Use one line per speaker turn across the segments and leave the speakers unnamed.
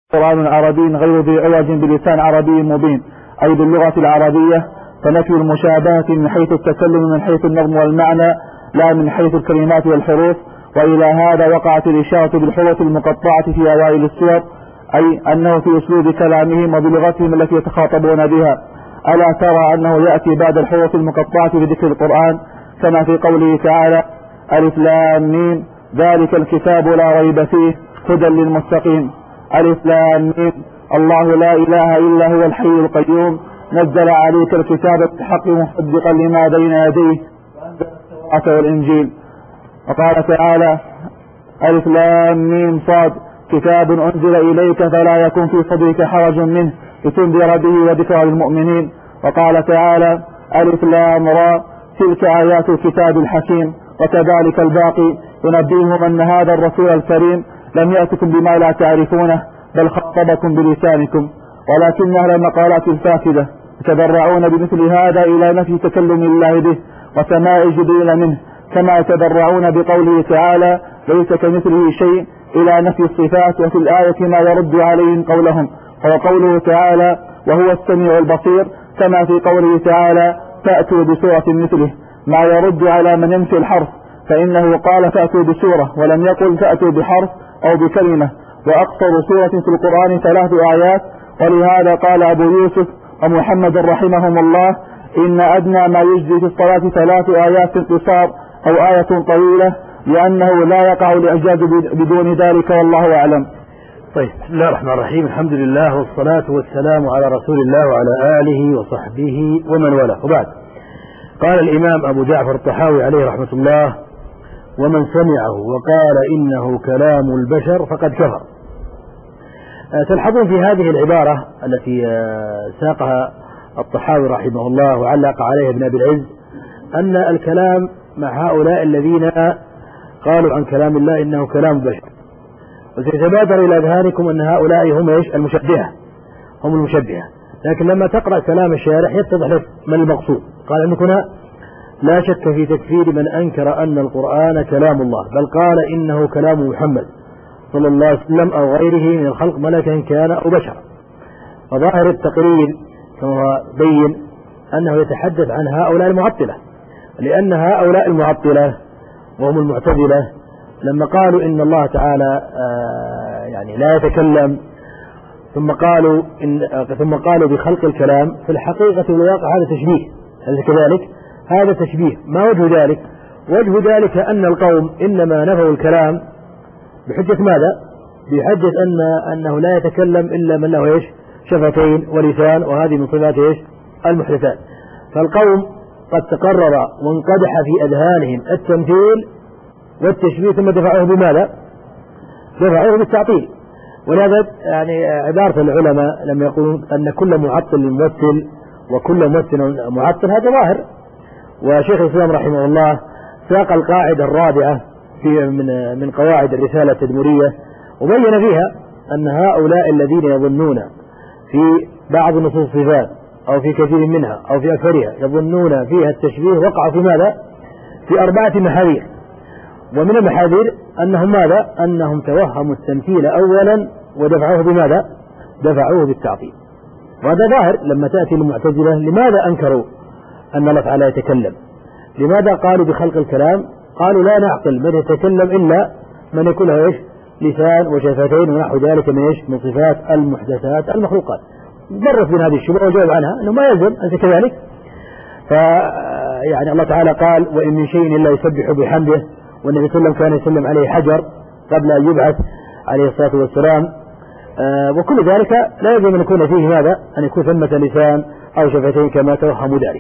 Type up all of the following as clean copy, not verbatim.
قرآن عربي غير ذي عوج بلسان عربي مبين، أي باللغة العربية، فنفي المشابهة من حيث التكلم من حيث النظم والمعنى لا من حيث الكلمات والحروف. وإلى هذا وقعت الإشارة بالحروف المقطعة في أوائل السور، أي أنه في أسلوب كلامهم وبلغتهم التي يتخاطبون بها. ألا ترى أنه يأتي بعد الحروف المقطعة في ذكر القرآن كما في قوله تعالى: ألف لام ميم ذلك الكتاب لا ريب فيه هدى للمتقين. ألف لام ميم الله لا إله إلا هو الحي القيوم نزل عليك الكتاب بالحق مصدقا لما بين يديه وأنزل والإنجيل. وقال تعالى: ألف لام ميم صاد كتاب أنزل إليك فلا يكن في صدرك حرج منه لتنذر به وذكرى للمؤمنين. وقال تعالى: ألف لام را تلك آيات الكتاب الحكيم. وكذلك الباقي ينبئهم أن هذا الرسول الكريم لم يأتكم بما لا تعرفونه بل خطبكم بلسانكم، ولكن أهل المقالات الفاسدة يتبرعون بمثل هذا إلى نفي تكلم الله به وسماع جبريل منه، كما يتبرعون بقوله تعالى: ليس كمثله شيء إلى نفي الصفات، وفي الآية ما يرد عليهم قولهم، هو قوله تعالى: وهو السميع البصير، كما في قوله تعالى: فأتوا بسورة مثله، ما يرد على من ينفي الحرف، فإنه قال: فأتوا بسورة ولم يقل فأتوا بحرف أو بكلمة، وأقصر سورة في القرآن 3 آيات. ولهذا قال أبو يوسف ومحمد رحمهم الله: إن أدنى ما يجزي في الصلاة 3 آيات انتصار أو آية طويلة، لأنه لا يقع الإعجاز بدون ذلك، والله أعلم.
طيب، بسم الله الرحمن الرحيم، الحمد لله والصلاة والسلام على رسول الله وعلى آله وصحبه ومن والاه، وبعد. قال الإمام أبو جعفر الطحاوي عليه رحمة الله: ومن سمعه وقال إنه كلام البشر فقد كفر. تلحظون في هذه العبارة التي ساقها الطحاوي رحمه الله وعلق عليها ابن أبي العز أن الكلام مع هؤلاء الذين قالوا عن كلام الله إنه كلام بشر. وسيتبادر إلى أذهانكم أن هؤلاء هم المشبهة، هم المشبهة. لكن لما تقرأ كلام الشارح يتضح لك ما المقصود. قال أنك هنا لا شك في تكفير من أنكر أن القرآن كلام الله، بل قال إنه كلام محمد صلى الله عليه وسلم أو غيره من الخلق ملكا كان أو بشرا. وظاهر التقرير كما هو بين أنه يتحدث عن هؤلاء المعطلة، لأن هؤلاء المعطلة وهم المعتزلة لما قالوا إن الله تعالى يعني لا يتكلم، ثم قالوا بخلق الكلام، في الحقيقة والواقع هذا تشبيه. هل كذلك؟ هذا تشبيه. ما وجه ذلك؟ وجه ذلك أن القوم إنما نفوا الكلام بحجة ماذا؟ بحجة أنه لا يتكلم إلا من له شفتين ولسان، وهذه من صفات المحدثات. فالقوم قد تقرر وانقدح في أذهانهم التمثيل والتشبيه، ثم دفعوه بماذا؟ دفعوه بالتعطيل. ولهذا يعني عبارة العلماء لما يقولون أن كل معطل ممثل وكل ممثل معطل، هذا ظاهر. وشيخ الإسلام رحمه الله ساق القاعدة الرابعة من قواعد الرسالة التدمرية، وبين فيها أن هؤلاء الذين يظنون في بعض نصوص الصفات أو في كثير منها أو في أكثرها يظنون فيها التشبيه، وقعوا في ماذا؟ في 4 محاذير. ومن المحاذير أنهم ماذا؟ أنهم توهموا التمثيل أولا ودفعوه بماذا؟ دفعوه بالتعطيل. وهذا ظاهر. لما تأتي المعتزلة لماذا أنكروا أن الله تعالى يتكلم؟ لماذا قالوا بخلق الكلام؟ قالوا لا نعقل من يتكلم إلا من يكون له لسان وشفتين ونحو ذلك من صفات المحدثات المخلوقات. درس من هذه الشبهة وجاوب عنها أنه ما يلزم أنت كذلك. يعني الله تعالى قال: وإن من شيء إلا يسبح بحمده، والنبي صلى الله عليه وسلم كان يسلم عليه حجر قبل أن يبعث عليه الصلاة والسلام. وكل ذلك لا يلزم أن يكون فيه ماذا؟ أن يكون ثمة لسان أو شفتين كما توهموا ذلك.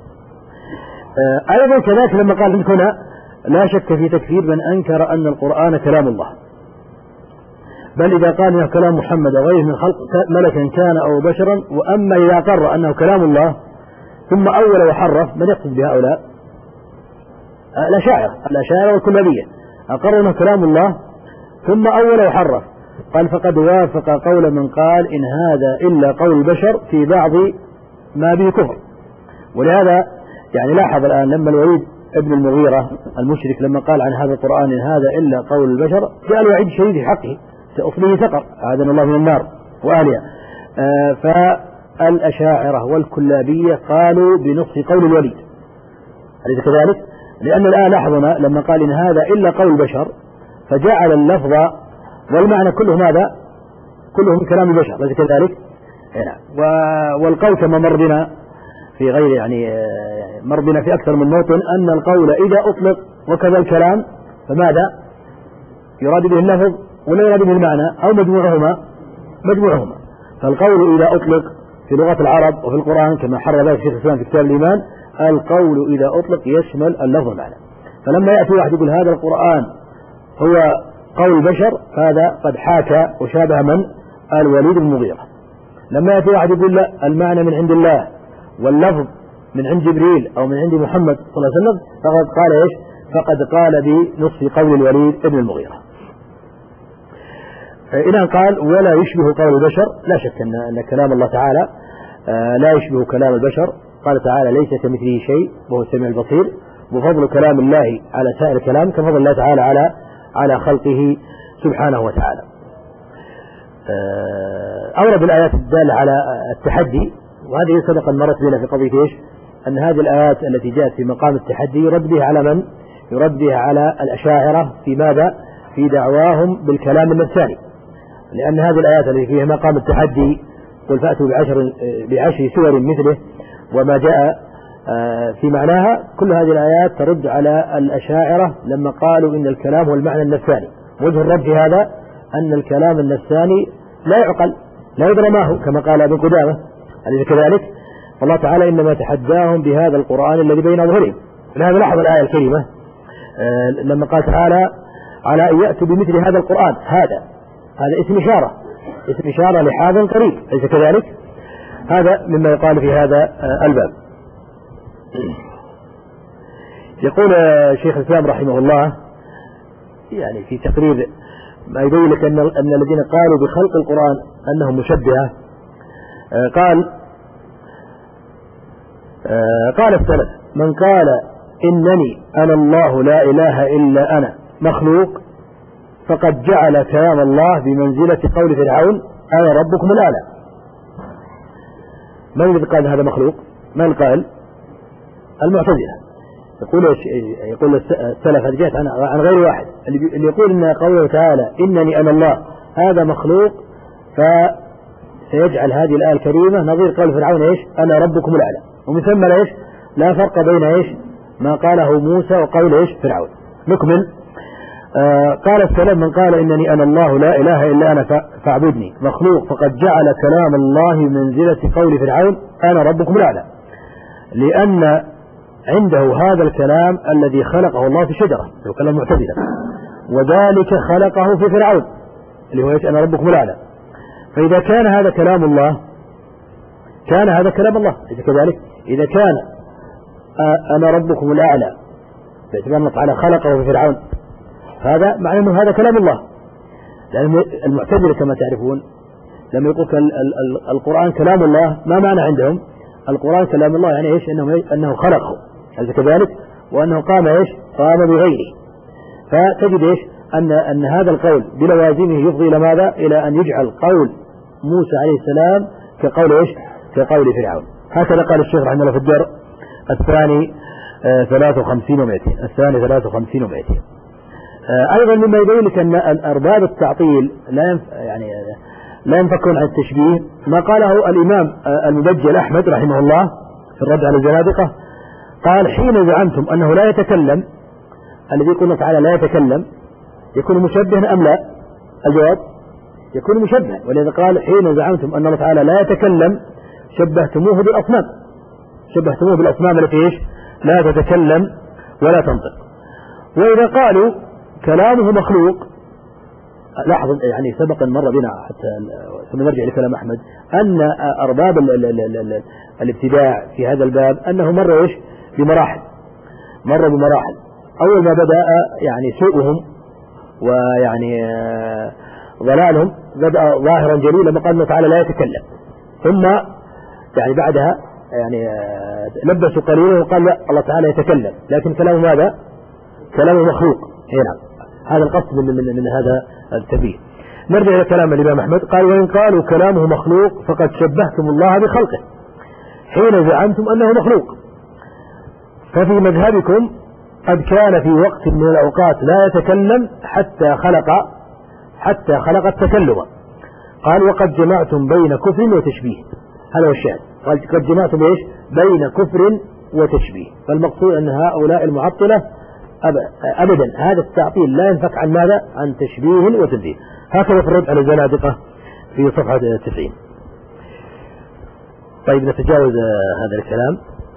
أيضا كذلك لما قال إن هنا لا شك في تكفير من أنكر أن القرآن كلام الله، بل إذا قال إنه كلام محمد وغيره من خلق ملكا كان أو بشرا. وأما إذا قرر أنه كلام الله ثم أول وحرف، من يقصد بهؤلاء؟ الأشاعرة والكلابية أقروا أنه كلام الله ثم أول وحرف. قال: فقد وافق قول من قال إن هذا إلا قول البشر في بعض ما به كفر. ولهذا يعني لاحظ الآن لما الوليد ابن المغيرة المشرك لما قال عن هذا القرآن إن هذا إلا قول البشر، جاء الوعيد الشديد في حقه، سأصليه سقر أعاذنا الله من النار وأهلها. فالأشاعرة والكلابية قالوا بنصف قول الوليد، أليس كذلك؟ لأن الآن لاحظنا لما قال إن هذا إلا قول البشر فجعل اللفظ والمعنى كله ماذا؟ كله من كلام البشر، أليس كذلك؟ والقول كما مر بنا في غير مر بنا في أكثر من موطن أن القول إذا أطلق وكذا الكلام فماذا؟ يراد به اللفظ ولا يراد به المعنى أو مجموعهما. فالقول إذا أطلق في لغة العرب وفي القرآن كما حرر ذلك الشيخ الإسلام في كتاب الإيمان، القول إذا أطلق يشمل اللفظ والمعنى. فلما يأتي واحد يقول هذا القرآن هو قول البشر هذا قد حاكى وشابه من؟ الوليد بن المغيرة. لما يأتي واحد يقول لا المعنى من عند الله واللفظ من عند جبريل أو من عند محمد صلى الله عليه وسلم فقد قال إيش؟ فقد قال بنصف قول الوليد بن المغيرة. إذا قال ولا يشبه قول البشر، لا شك أن كلام الله تعالى لا يشبه كلام البشر. قال تعالى ليس كمثله شيء وهو السميع البصير، وفضل كلام الله على سائر الكلام كفضل الله تعالى على خلقه سبحانه وتعالى. أورد الآيات الدالة على التحدي، وهذه سبقا مرت بنا في قضية إيش؟ أن هذه الآيات التي جاءت في مقام التحدي يرد بها على من؟ يرد بها على الأشاعرة في ماذا؟ في دعواهم بالكلام النفساني، لأن هذه الآيات التي فيها مقام التحدي قل فأتوا بعشر سور مثله وما جاء في معناها، كل هذه الآيات ترد على الأشاعرة لما قالوا إن الكلام هو المعنى النفساني. وجه الرد في هذا أن الكلام النفساني لا يعقل لا يدرى ما هو كما قال ابن قدامة، أليس كذلك؟ فالله تعالى إنما تحداهم بهذا القرآن الذي بين أظهرهم. لهذا لاحظ الآية الكريمة لما قال تعالى على أن يأتوا بمثل هذا القرآن، هذا اسم إشارة لحاذ قريب، أليس كذلك؟ هذا مما يقال في هذا الباب. يقول شيخ الإسلام رحمه الله في تقرير ما يبين لك أن الذين قالوا بخلق القرآن أنهم مشبهة، قال السلف من قال إنني أنا الله لا إله إلا أنا مخلوق فقد جعل كلام الله بمنزلة قول فرعون أنا ربكم الأعلى. من الذي قال هذا مخلوق؟ من القائل؟ المعتزلة. يقول السلف هذه جاءت عن غير واحد، اللي يقول إن قوله تعالى إنني أنا الله هذا مخلوق فسيجعل هذه الآية الكريمة نظير قول فرعون إيش؟ أنا ربكم الأعلى، ومن ثم لا فرق بين إيش؟ ما قاله موسى وقول إيش؟ فرعون. نكمل. قال السلام من قال إنني أنا الله لا إله إلا أنا فاعبدني مخلوق فقد جعل كلام الله منزلة قول فرعون أنا ربكم الأعلى، لأن عنده هذا الكلام الذي خلقه الله في الشجرة هو كلام معتزلة، وذلك خلقه في فرعون اللي هو إيش؟ أنا ربكم الأعلى. فإذا كان هذا كلام الله كان هذا كلام الله، إذا كذلك إذا كان أنا ربكم الأعلى باعتبار الله تعالى خلقه في فرعون هذا معنى أنه هذا كلام الله. لأن المعتزلة كما تعرفون لما يقول القرآن كلام الله ما معنى عندهم؟ القرآن كلام الله يعني إيش؟ أنه خلقه، هذا كذلك، وأنه قام إيش؟ قام بغيره. فتجد إيش؟ أن هذا القول بلوازمه يفضي إلى ماذا؟ إلى أن يجعل قول موسى عليه السلام كقول إيش؟ كقول فرعون. هكذا قال الشيخ رحمه الله في الدر الثاني 53 و200 الثاني 53 و200. أيضا مما يبين لك أن أرباب التعطيل لا ينفكون عن التشبيه ما قاله الإمام المبجل أحمد رحمه الله في الرد على الزنادقة. قال حين زعمتم أنه لا يتكلم، الذي يقول الله تعالى لا يتكلم يكون مشبها أم لا؟ الجواب يكون مشبها، ولذا قال حين زعمتم أن الله تعالى لا يتكلم شبهتموه بالأصنام التي إيش؟ لا تتكلم ولا تنطق. وإذا قالوا كلامه مخلوق، لاحظ سبقا مر بنا حتى ثم نرجع لكلام أحمد أن أرباب الابتداع في هذا الباب أنه مر إيش؟ بمراحل. أول ما بدأ سوءهم ضلالهم بدأ ظاهرا جليلا لما قال الله تعالى لا يتكلم، ثم بعدها لبسوا قليلا وقال لا الله تعالى يتكلم لكن كلامه ماذا؟ كلامه مخلوق. هنا هذا القصد من هذا التنبيه. نرجع إلى كلام الإمام أحمد. قال وإن قالوا كلامه مخلوق فقد شبهتم الله بخلقه حين زعمتم أنه مخلوق، ففي مذهبكم قد كان في وقت من الأوقات لا يتكلم حتى خلق التكلم. قال وقد جمعتم بين كفر وتشبيه، هذا هو الشاهد. قال قد جمعتم إيش؟ بين كفر وتشبيه. فالمقصود أن هؤلاء المعطلة أبدا هذا التعطيل لا ينفك عن ماذا؟ عن تشبيه وتمثيل. هكذا في الرد على الزنادقة في صفحة 90. طيب نتجاوز هذا الكلام.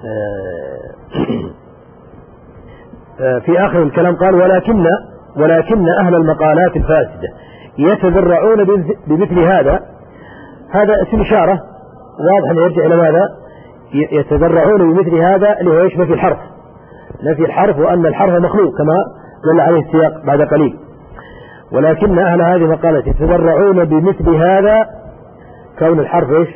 في آخر الكلام قال ولكن أهل المقالات الفاسدة يتذرعون بمثل هذا اسم إشارة واضح أن يرجع إلى ماذا؟ يتذرعون بمثل هذا اللي هو إيش؟ نفي الحرف وأن الحرف مخلوق كما دل عليه السياق بعد قليل. ولكن أهل هذه المقالات يتذرعون بمثل هذا كون الحرف إيش؟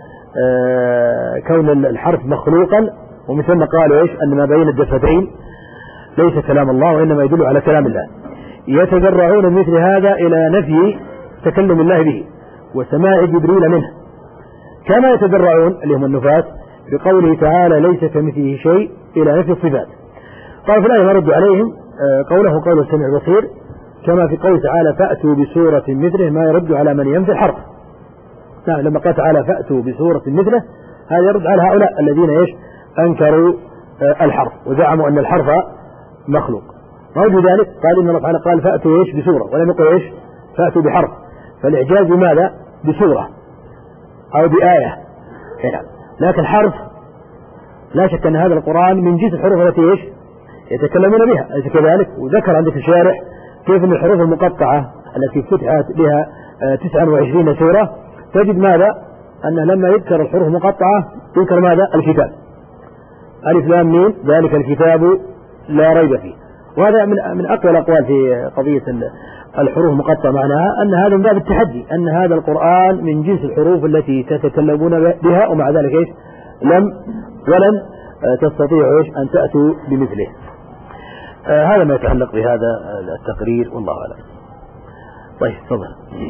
كون الحرف مخلوقا، ومن ثم قالوا إيش؟ أن ما بين الدفتين ليس كلام الله وإنما يدل على كلام الله. يتذرعون بمثل هذا إلى نفي تكلم الله به وسماع جبريل منه، كما يتذرعون اللي هم النفاة بقوله تعالى ليس كمثله شيء إلى نفي الصفات. قال في الآية نرد عليهم قوله قول السميع البصير، كما في قوله تعالى فأتوا بسورة مثله ما يرد على من ينفي الحرف. نعم لما قال تعالى فأتوا بسورة مثله هذا يرد على هؤلاء الذين إيش؟ أنكروا الحرف وزعموا أن الحرف مخلوق. ووجه ذلك قال إن الله تعالى قال فأتوا إيش؟ بسورة، ولم يقل إيش؟ فأتوا بحرف. فالإعجاز بماذا؟ بسورة أو بآية. لكن الحرف لا شك أن هذا القرآن من جنس الحروف التي إيش؟ يتكلمون بها، أليس كذلك؟ وذكر عندك الشارح كيف أن الحروف المقطعة التي فتحت بها 29 سورة تجد ماذا؟ أنه لما يذكر الحروف المقطعة يذكر ماذا؟ الكتاب، ألف لام ميم ذلك الكتاب لا ريب فيه. وهذا من أقوى الأقوال في قضية الحروف المقطعة، معناها أن هذا من باب التحدي، أن هذا القرآن من جنس الحروف التي تتكلمون بها، ومع ذلك إيش؟ ولن تستطيعوا إيش؟ أن تأتوا بمثله. هذا ما يتعلق بهذا التقرير والله أعلم. طيب تفضل.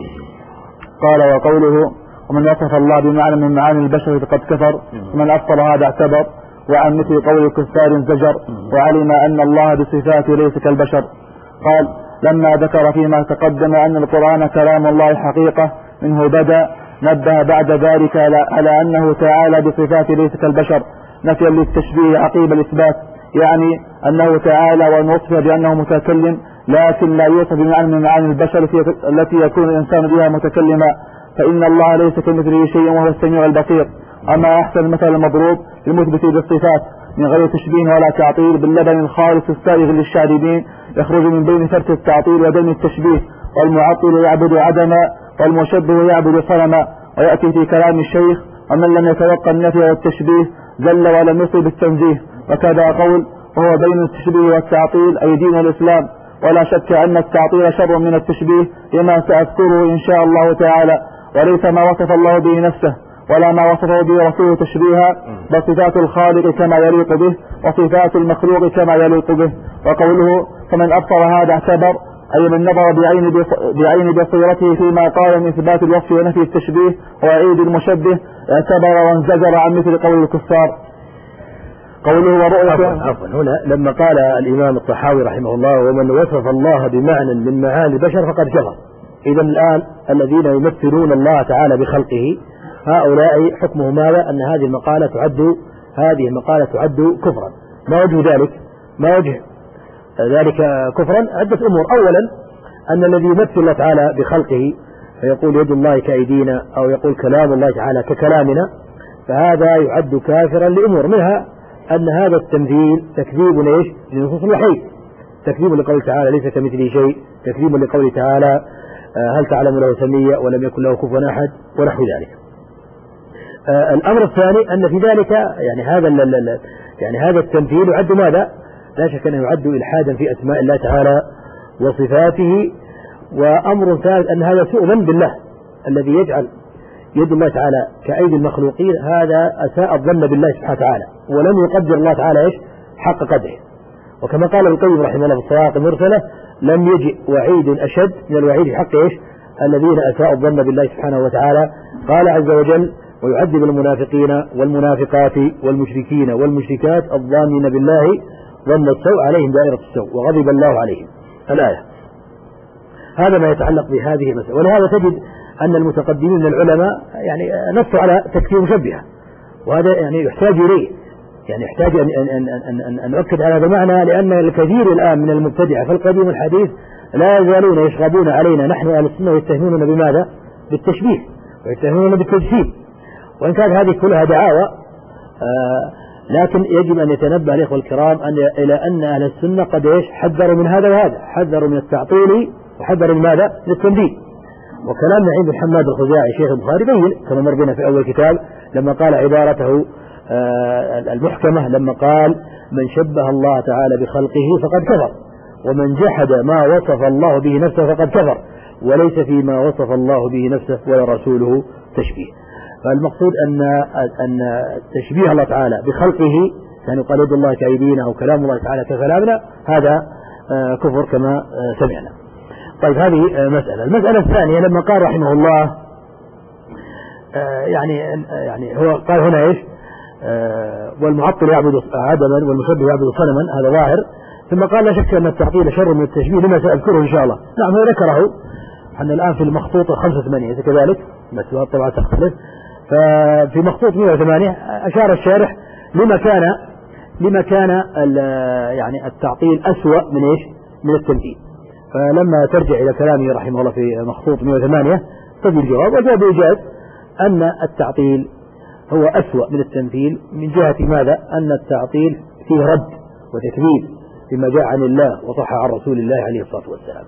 قال وقوله ومن وصف الله بمعنى من معاني البشر فقد كفر، ومن أفضل هذا اعتبر، وعن مثل قول الكفار زجر، وعلم أن الله بصفاته ليس كالبشر. قال لما ذكر فيما تقدم أن القرآن كلام الله حقيقة منه بدأ، نبه بعد ذلك على أنه تعالى بصفاته ليس كالبشر نفيا للتشبيه عقيب الإثبات، يعني أنه تعالى وأن وصف بأنه متكلم لكن لا يوصف بمعنى من معاني البشر التي يكون الإنسان بها متكلما، فإن الله ليس كمثله شيء وهو السميع البصير. أما أحسن المثل المضروب المثبت للصفات من غير تشبيه ولا تعطيل باللبن الخالص السائغ للشاربين يخرج من بين فرث التعطيل ودم التشبيه، والمعطل يعبد عدما والمشبه يعبد صنما. ويأتي في كلام الشيخ ومن لم يتوقع النفي والتشبيه زل ولم يصل بالتنزيه، وكذا قول وهو بين التشبيه والتعطيل أي دين الإسلام. ولا شك أن التعطيل شر من التشبيه لما سأذكره إن شاء الله تعالى، وليس ما وصف الله به نفسه ولا ما وصفه به رسوله تشبيها، بل صفات الخالق كما يليق به وصفات المخلوق كما يليق به. وقوله فمن أبصر هذا اعتبر أي من نظر بعين بصيرته فيما قال من إثبات الوصف ونفي التشبيه وعيد المشبه اعتبر وانزجر عن مثل قول الكفار. قوله ورؤية
عفوا هنا لما قال الإمام الطحاوي رحمه الله ومن وصف الله بمعنى من معاني البشر فقد كفر. إذا الآن الذين يمثلون الله تعالى بخلقه هؤلاء حكمه ماذا؟ أن هذه المقالة تعد كفرا. ما وجه ذلك كفرا؟ عدة أمور. أولا أن الذي يمثل الله تعالى بخلقه فيقول يد الله كأيدينا أو يقول كلام الله تعالى ككلامنا، فهذا يعد كافرا لأمور، منها أن هذا التمثيل تكذيب ليش؟ لنصوص الوحي، تكذيب لقول تعالى ليس كمثله شيء، تكذيب لقول تعالى هل تعلم له سمية ولم يكن له كفوا أحد ونحو ذلك. الأمر الثاني أن في ذلك يعني هذا التمثيل يعد ماذا؟ لا شك أنه يعد إلحادا في أسماء الله تعالى وصفاته. وأمر ثالث أن هذا سوء ظن بالله، الذي يجعل يد الله تعالى كأيدي المخلوقين هذا أساء الظن بالله سبحانه وتعالى ولم يقدر الله تعالى إيش؟ حق قدره. وكما قال ابن القيم رحمه الله في الصواعق المرسلة لم يجئ وعيد أشد من الوعيد في حق إيش؟ الذين أساءوا الظن بالله سبحانه وتعالى. قال عز وجل: ويعذب المنافقين والمنافقات والمشركين والمشركات الظانين بالله ظن السوء عليهم دائرة السوء وغضب الله عليهم. الآية. هذا ما يتعلق بهذه المسألة. ولهذا تجد أن المتقدمين من العلماء يعني نصوا على تكفير مشبهة، وهذا يعني يحتاج إليه، يعني يحتاج أن نؤكد على هذا المعنى، لأن الكثير الآن من المبتدعة في القديم والحديث لا يزالون يشغبون علينا نحن أهل السنة ويتهموننا بماذا؟ بالتشبيه، ويتهموننا بالتجسيم، وإن كانت هذه كلها دعاوى، لكن يجب أن يتنبه الإخوة الكرام إلى أن أهل السنة قد حذروا من هذا وهذا، حذروا من التعطيل وحذروا من ماذا؟ من التنبيه. وكلام نعيم بن حماد الخزاعي شيخ البخاري بين كما مر بنا في أول كتاب لما قال عبارته المحكمة، لما قال: من شبه الله تعالى بخلقه فقد كفر، ومن جحد ما وصف الله به نفسه فقد كفر، وليس فيما وصف الله به نفسه ولا رسوله تشبيه. فالمقصود أن تشبيه الله تعالى بخلقه، يعني قال يد الله كأيدينا أو كلام الله تعالى ككلامنا، هذا كفر كما سمعنا. طيب، هذه مسألة. المسألة الثانية لما قال رحمه الله يعني هو قال هنا ايش؟ والمعطل يعبد عدما والمشبه يعبد صنما، هذا ظاهر. ثم قال: لا شك أن التعطيل شر من التشبيه، لما سأذكره إن شاء الله. نعم، هو ذكره. احنا الآن في المخطوط 5/8 كذلك، بس طبعا تختلف. ففي مخطوط 108 أشار الشارح لما كان يعني التعطيل أسوأ من ايش؟ من التمثيل. فلما ترجع إلى كلامه رحمه الله في مخطوط 108 تجد الجواب، والجواب إيجاز أن التعطيل هو أسوأ من التمثيل، من جهة ماذا؟ أن التعطيل فيه رد وتكذيب فيما جاء عن الله وصح عن رسول الله عليه الصلاة والسلام.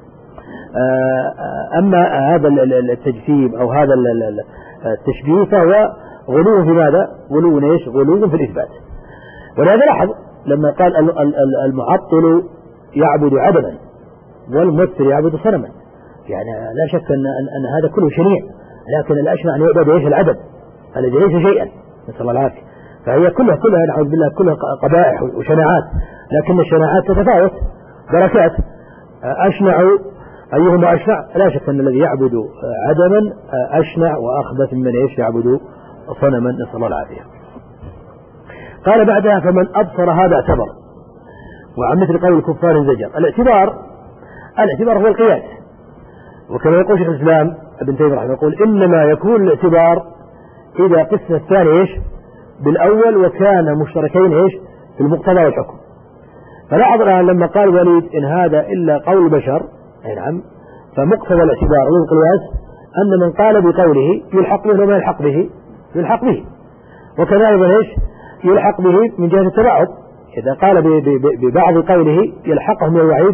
أما هذا التجسيم أو هذا التشبيه فهو غلو في ماذا؟ غلو في الإثبات. ولهذا لاحظ لما قال المعطل يعبد عدما والممثل يعبد صنما، يعني لا شك أن هذا كله شنيع، لكن الأشنع أن يعبد العدد الذي ليس شيئا، نسأل الله العافية. فهي كلها نعوذ بالله كلها قبائح وشناعات، لكن الشناعات تتفاوت دركات. أشنع أيهما أشنع؟ لا شك أن الذي يعبد عدما أشنع وأخبث من يعبد صنما، نسأل الله العافية. قال بعدها: فمن أبصر هذا اعتبر، وعن مثل قول الكفار زجر. الاعتبار هو القياس، وكما يقول شيخ الإسلام ابن تيمية رحمه يقول: إنما يكون الاعتبار إذا قسنا الثاني بالأول وكان مشتركين في المقتضى والحكم. فلاحظ الآن لما قال وليد: إن هذا إلا قول بشر، أي نعم، فمقتضى الاعتبار والقياس أن من قال بقوله يلحق به وما يلحق به، وكذلك يلحق به من جهة التبعض، إذا قال ببعض قوله يلحقه من الوعيد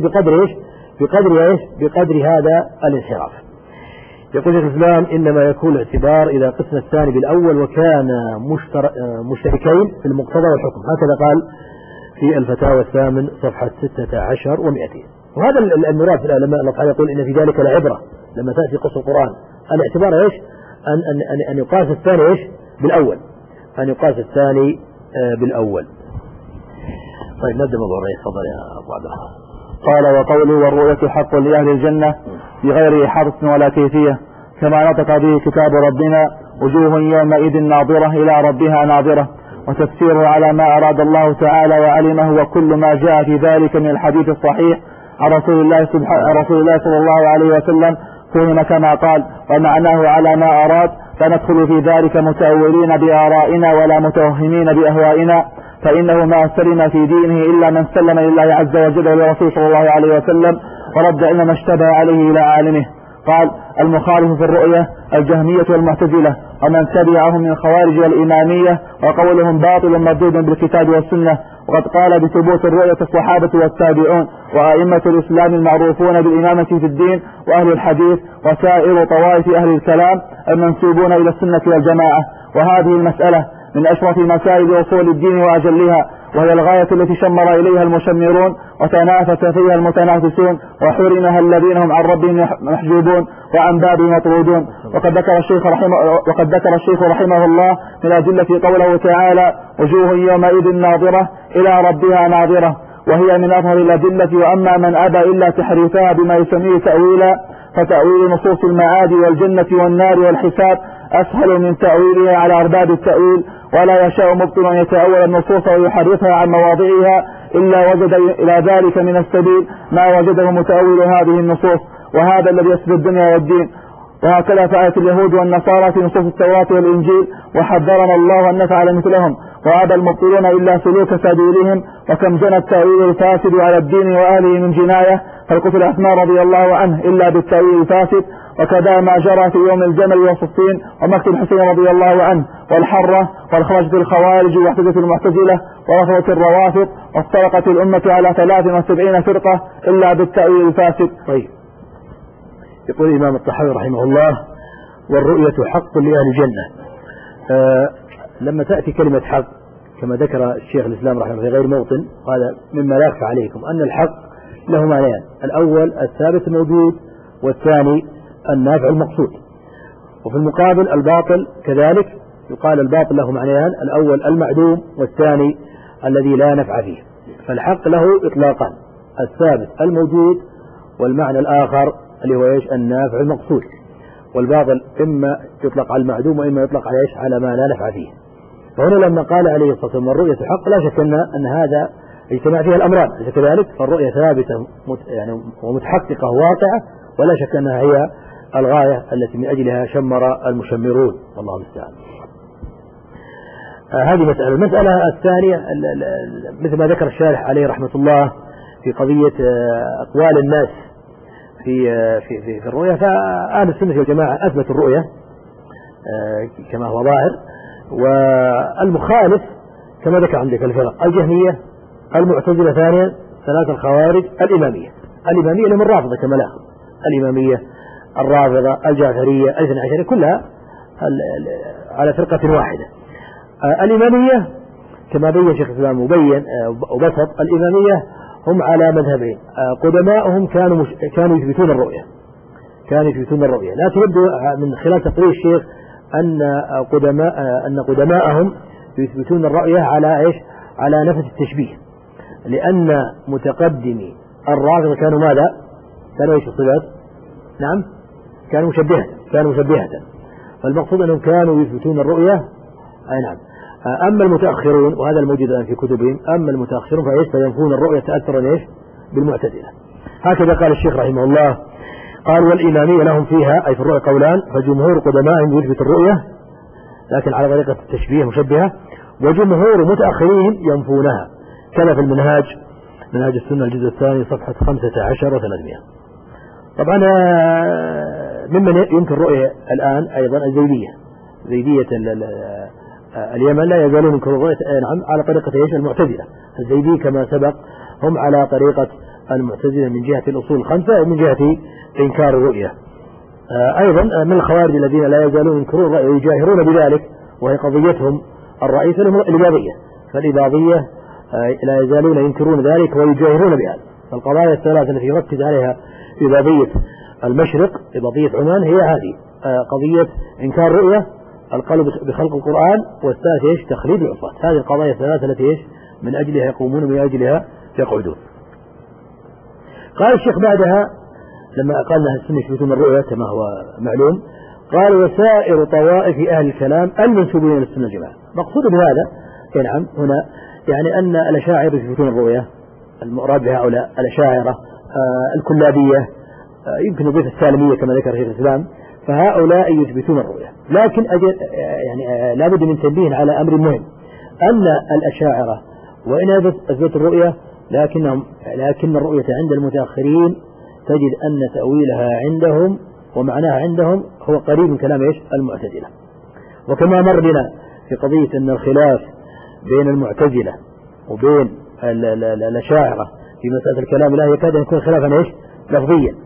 بقدر هذا الانحراف. يقول شيخ الإسلام: إنما يكون الاعتبار إذا قسنا الثاني بالأول وكان مشتركين في المقتضى والحكم، هكذا قال في الفتاوى الثامن صفحة 16 و200. وهذا المراد في العلماء الله تعالى يقول: إن في ذلك لعبرة لما تأتي قصة القرآن. الاعتبار أن يقاس الثاني بالأول، بالأول. طيب، نبدأ موضوع الرئيس. تفضل يا أبو عبد الله.
قال: وقوله والرؤية حق لأهل الجنة بغير حرص ولا كيفية، كما نطق به كتاب ربنا: وجوه يومئذ ناظرة إلى ربها ناظرة. وتفسيره على ما أراد الله تعالى وعلمه، وكل ما جاء في ذلك من الحديث الصحيح عن رسول الله صلى الله عليه وسلم فهم كما قال، ومعناه على ما أراد، فندخل في ذلك متأولين بآرائنا ولا متوهمين بأهوائنا، فإنه ما سلم في دينه إلا من سلم لله عز وجل ولرسوله صلى الله عليه وسلم ورد علم ما اشتبه عليه إلى عالمه. قال: المخالف في الرؤية الجهمية والمعتزلة ومن تبعهم من الخوارج والإمامية، وقولهم باطل مردود بالكتاب والسنة. وقد قال بثبوت الرؤية الصحابة والتابعون وأئمة الإسلام المعروفون بالإمامة في الدين وأهل الحديث وسائر طوائف أهل الكلام المنسوبون إلى السنة والجماعة. وهذه المسألة من أشرف مسائل أصول الدين وأجلها، وهي الغاية التي شمر إليها المشمرون وتنافس فيها المتنافسون، وحرمها الذين هم عن ربهم محجوبون وعن بابهم مطرودون. وقد ذكر الشيخ رحمه الله من أدلة قوله تعالى: وجوه يومئذ ناظرة إلى ربها ناظرة، وهي من أظهر الأدلة. وأما من أبى إلا تحريفها بما يسميه تأويلا فتأويل نصوص المعاد والجنة والنار والحساب أسهل من تأويلها على أرباب التأويل، ولا يشاء مبطل أن يتأول النصوص ويحرفها عن مواضعها إلا وجد إلى ذلك من السبيل ما وجده متأول هذه النصوص، وهذا الذي يسد الدنيا والدين. وهكذا فعلت اليهود والنصارى في نصوص التوراة والإنجيل، وحذرنا الله أن نفعل مثلهم، وأبى المبطلون إلا سلوك سبيلهم. وكم جنى التأويل الفاسد على الدين وأهله من جناية، فالقتل عثمان رضي الله عنه إلا بالتأويل الفاسد، وكذا ما جرى في يوم الجمل والصفين ومقتل الحسين رضي الله عنه والحرة، والخرجة الخوارج واحتجة المعتزلة ورفضة الروافض، وافترقت الأمة على 73 فرقة إلا بالتأويل الفاسد.
طيب، يقول الإمام الطحاوي رحمه الله: والرؤية حق لأهل الجنة. لما تأتي كلمة حق كما ذكر الشيخ الإسلام رحمه الله في غير موطن، هذا مما لا يخفى عليكم أن الحق له معنيان: الأول الثابت الموجود، والثاني النافع المقصود. وفي المقابل الباطل كذلك يقال الباطل له معنيان: الأول المعدوم، والثاني الذي لا نفع فيه. فالحق له إطلاقان: الثابت الموجود، والمعنى الآخر اللي هو إيش؟ النافع المقصود. والباطل إما يطلق على المعدوم وإما يطلق على إيش؟ على ما لا نفع فيه. فهنا لما قال عليه الصلاة والسلام الرؤية حق، لا شك أن هذا اجتمع فيها الأمران، ليس كذلك؟ فالرؤية ثابتة يعني ومتحققة واقعة، ولا شك أنها هي الغاية التي من أجلها شمر المشمرون، والله المستعان. هذه مسألة. المسألة الثانية مثل ما ذكر الشارح عليه رحمة الله في قضية أقوال الناس في الرؤية. فأهل السنة والجماعة أثبت الرؤية كما هو ظاهر، والمخالف كما ذكر عندك الفرق: الجهمية، المعتزلة ثانيا، ثلاثة الخوارج، الإمامية لهم الرافضة كما لاحظ، الإمامية، الرافضة، الجعفرية، الاثنى عشرية، كلها على فرقة واحدة. الإمامية كما بين شيخ الإسلام وبسط، الإمامية هم على مذهبين: قدماءهم كانوا يثبتون الرؤية، لكن يبدو من خلال تقرير الشيخ أن قدماءهم يثبتون الرؤية على إيش؟ على نفس التشبيه، لأن متقدمي الرافضة كانوا ماذا؟ كانوا إيش الصفات؟ نعم، كانوا مشبهة. فالمقصود أنهم كانوا يثبتون الرؤية. أي نعم. أما المتأخرون، وهذا الموجود الآن في كتبهم، أما المتأخرون فينفون الرؤية تأثرا إيش؟ بالمعتزلة. هكذا قال الشيخ رحمه الله، قال: والإمامية لهم فيها أي في الرؤية قولان: فجمهور قدمائهم يثبت الرؤية لكن على طريقة التشبيه مشبهة، وجمهور متأخرين ينفونها، كما في منهاج السنة الجزء الثاني صفحة 15 و300. طبعا ممن ينكر الرؤية الآن أيضا زيدية اليمن لا يزالون ينكرون الرؤية، نعم، على طريقة ايش؟ المعتزلة. الزيدي كما سبق هم على طريقة المعتزلة من جهة الأصول الخمسة ومن جهة إنكار الرؤية. أيضا من الخوارج الذين لا يزالون ينكرون الرؤية ويجاهرون بذلك، وهي قضيتهم الرئيسة لهم الإباضية. فالإباضية لا يزالون ينكرون ذلك ويجاهرون بها. فالقضايا الثلاثة التي يركز عليها إباضية المشرق، إباضية عمان، هي هذه: قضية إنكار الرؤية، القول بخلق القرآن، والثالث ايش؟ تخليد العصاة. هذه القضايا الثلاثة التي ايش؟ من أجلها يقومون ومن أجلها يقعدون. قال الشيخ بعدها لما قال أهل السنة يثبتون الرؤية كما هو معلوم، قال: وسائر طوائف أهل الكلام المنسوبين للسنة والجماعة. مقصود بهذا نعم هنا يعني أن الأشاعرة يثبتون الرؤية، المراد بهؤلاء الأشاعرة الكلابية، يمكن نضيف السالمية كما ذكر شيخ الإسلام، فهؤلاء يثبتون الرؤية. لكن يعني لابد من تنبيه على أمر مهم: أن الأشاعرة وإن أثبتوا الرؤية لكن الرؤية عند المتأخرين تجد أن تأويلها عندهم ومعناها عندهم هو قريب من كلام ايش؟ المعتزلة. وكما مر بنا في قضية أن الخلاف بين المعتزلة وبين الأشاعرة في مسألة الكلام لا يكاد يكون خلافا ايش؟ لفظيا.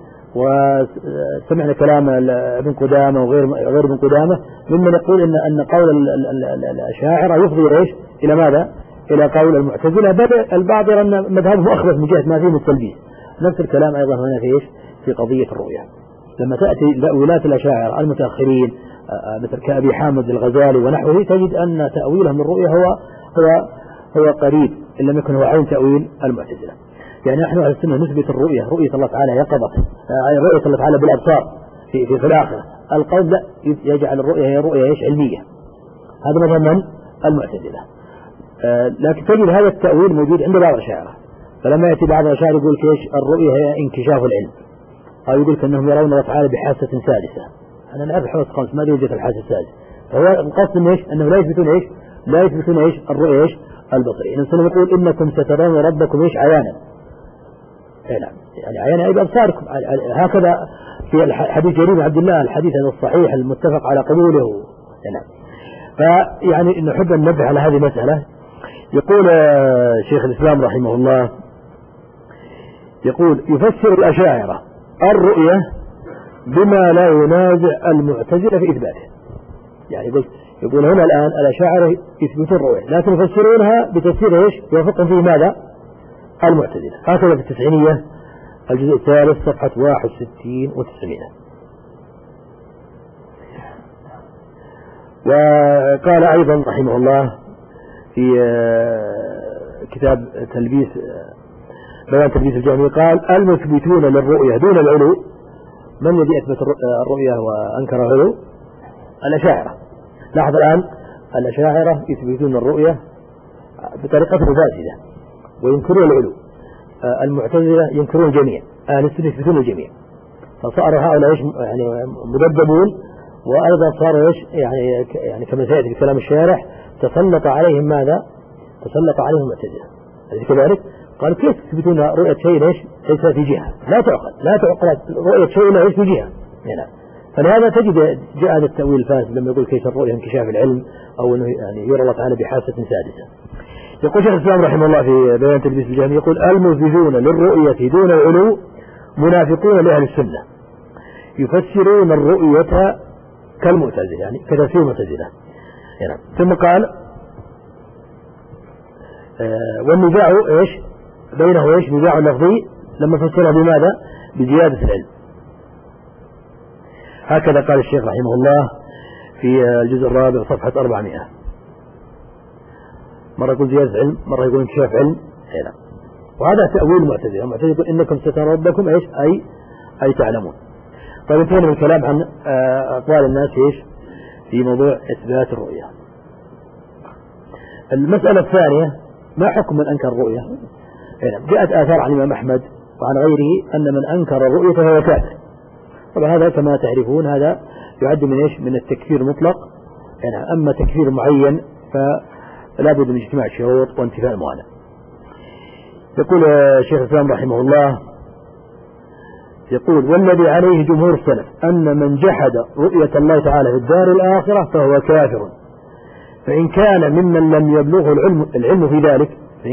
وسمعنا كلام ابن قدامة وغير ابن قدامة ممن يقول أن قول الأشاعرة يفضي ايش؟ إلى ماذا؟ إلى قول المعتزلة. بدأ البعض يرى أن مذهبه أخبث من جهة ما فيه من التلبيس. نفس الكلام أيضا هنا في ايش؟ في قضية الرؤية. لما تأتي ولاة الأشاعرة المتأخرين مثل كأبي حامد الغزالي ونحوه تجد أن تأويلهم للرؤية هو قريب إن لم يكن هو عين تأويل المعتزلة. يعني نحن أهل السنة نثبت رؤية الله تعالى يقظة، رؤية الله تعالى بالأبصار في الآخرة. القوم لا، يجعل الرؤية هي رؤية علمية. هذا مثلا من المعتزلة. لكن تجد هذا التأويل موجود عند بعض الأشاعرة، فلما يأتي بعض الأشاعرة يقول كيش الرؤية هي انكشاف العلم، أو يقول أنهم يرون الله تعالى بحاسة سادسة. أنا نعرف حواسة خمس، ما يوجد الحاسة السادسة. فهو القصد أنه لا يثبتون الرؤية البصرية. الإنسان يقول إنكم سترون ربكم عيانا. نعم، يعني عيانا أي بأبصاركم. هكذا في حديث جرير بن عبد الله، الحديث الصحيح المتفق على قبوله. نعم. فيعني نحب أن ننبه على هذه المسألة. يقول شيخ الإسلام رحمه الله، يقول يفسر الأشاعرة الرؤية بما لا ينازع المعتزلة في إثباته. يعني يقول هنا الآن الأشاعرة يثبتون الرؤية، لكن يفسرونها بتفسير يوافقهم فيه ماذا؟ المعتزلة. هكذا في التسعينية الجزء الثالث صفحة 61 و900. وقال أيضا رحمه الله في كتاب بيان تلبيس الجهمية، قال المثبتون للرؤية دون العلو. من الذي أثبت الرؤية وأنكر العلو؟ الأشاعرة. لاحظ الآن الأشاعرة يثبتون الرؤية بطريقة فاسدة وينكرون العلو. المعتزلة ينكرون الجميع، أهل السنة يثبتون الجميع. فصار هؤلاء يعني مدببون، وأيضا صاروا يعني كما سيأتي في كلام الشارح تسلط عليهم ماذا؟ تسلط عليهم المعتزلة. أليس كذلك؟ قال كيف تثبتون رؤية شيء ليس في جهة؟ لا تعقل رؤية شيء ليس في جهة. يعني فلهذا تجد جاء هذا التأويل الفاسد لما يقول كيف الرؤية انكشاف العلم، أو أنه يعني يرى الله تعالى بحاسة سادسة. يقول شيخ الإسلام رحمه الله في بيان تلبيس الجهمية، يقول المثبتون للرؤية دون العلو منافقون لأهل السنة يفسرون الرؤية كالمعتزلة، يعني كتفسير المعتزلة. يعني ثم قال والنزاع بينه نزاع لفظي لما فسرها بماذا؟ بزيادة العلم. هكذا قال الشيخ رحمه الله في الجزء الرابع صفحة 400. مرة يقول زيادة علم، مرة يقول انكشاف علم. هنا وهذا تأويل معتزلة. المعتزلة يقول إنكم سترون ربكم أي تعلمون. طيب انتهينا من الكلام عن أقوال الناس في موضوع إثبات الرؤية. المسألة الثانية، ما حكم من أنكر الرؤية؟ جاءت آثار عن الإمام أحمد وعن غيره أن من أنكر الرؤية فهو كافر. طبعا هذا كما تعرفون هذا يعد من التكفير المطلق. يعني أما تكفير معين فلا بد من اجتماع الشروط وانتفاء الموانع. يقول شيخ الإسلام رحمه الله، يقول والذي عليه جمهور السلف أن من جحد رؤية الله تعالى في الدار الآخرة فهو كافر، فإن كان ممن لم يبلغه العلم في ذلك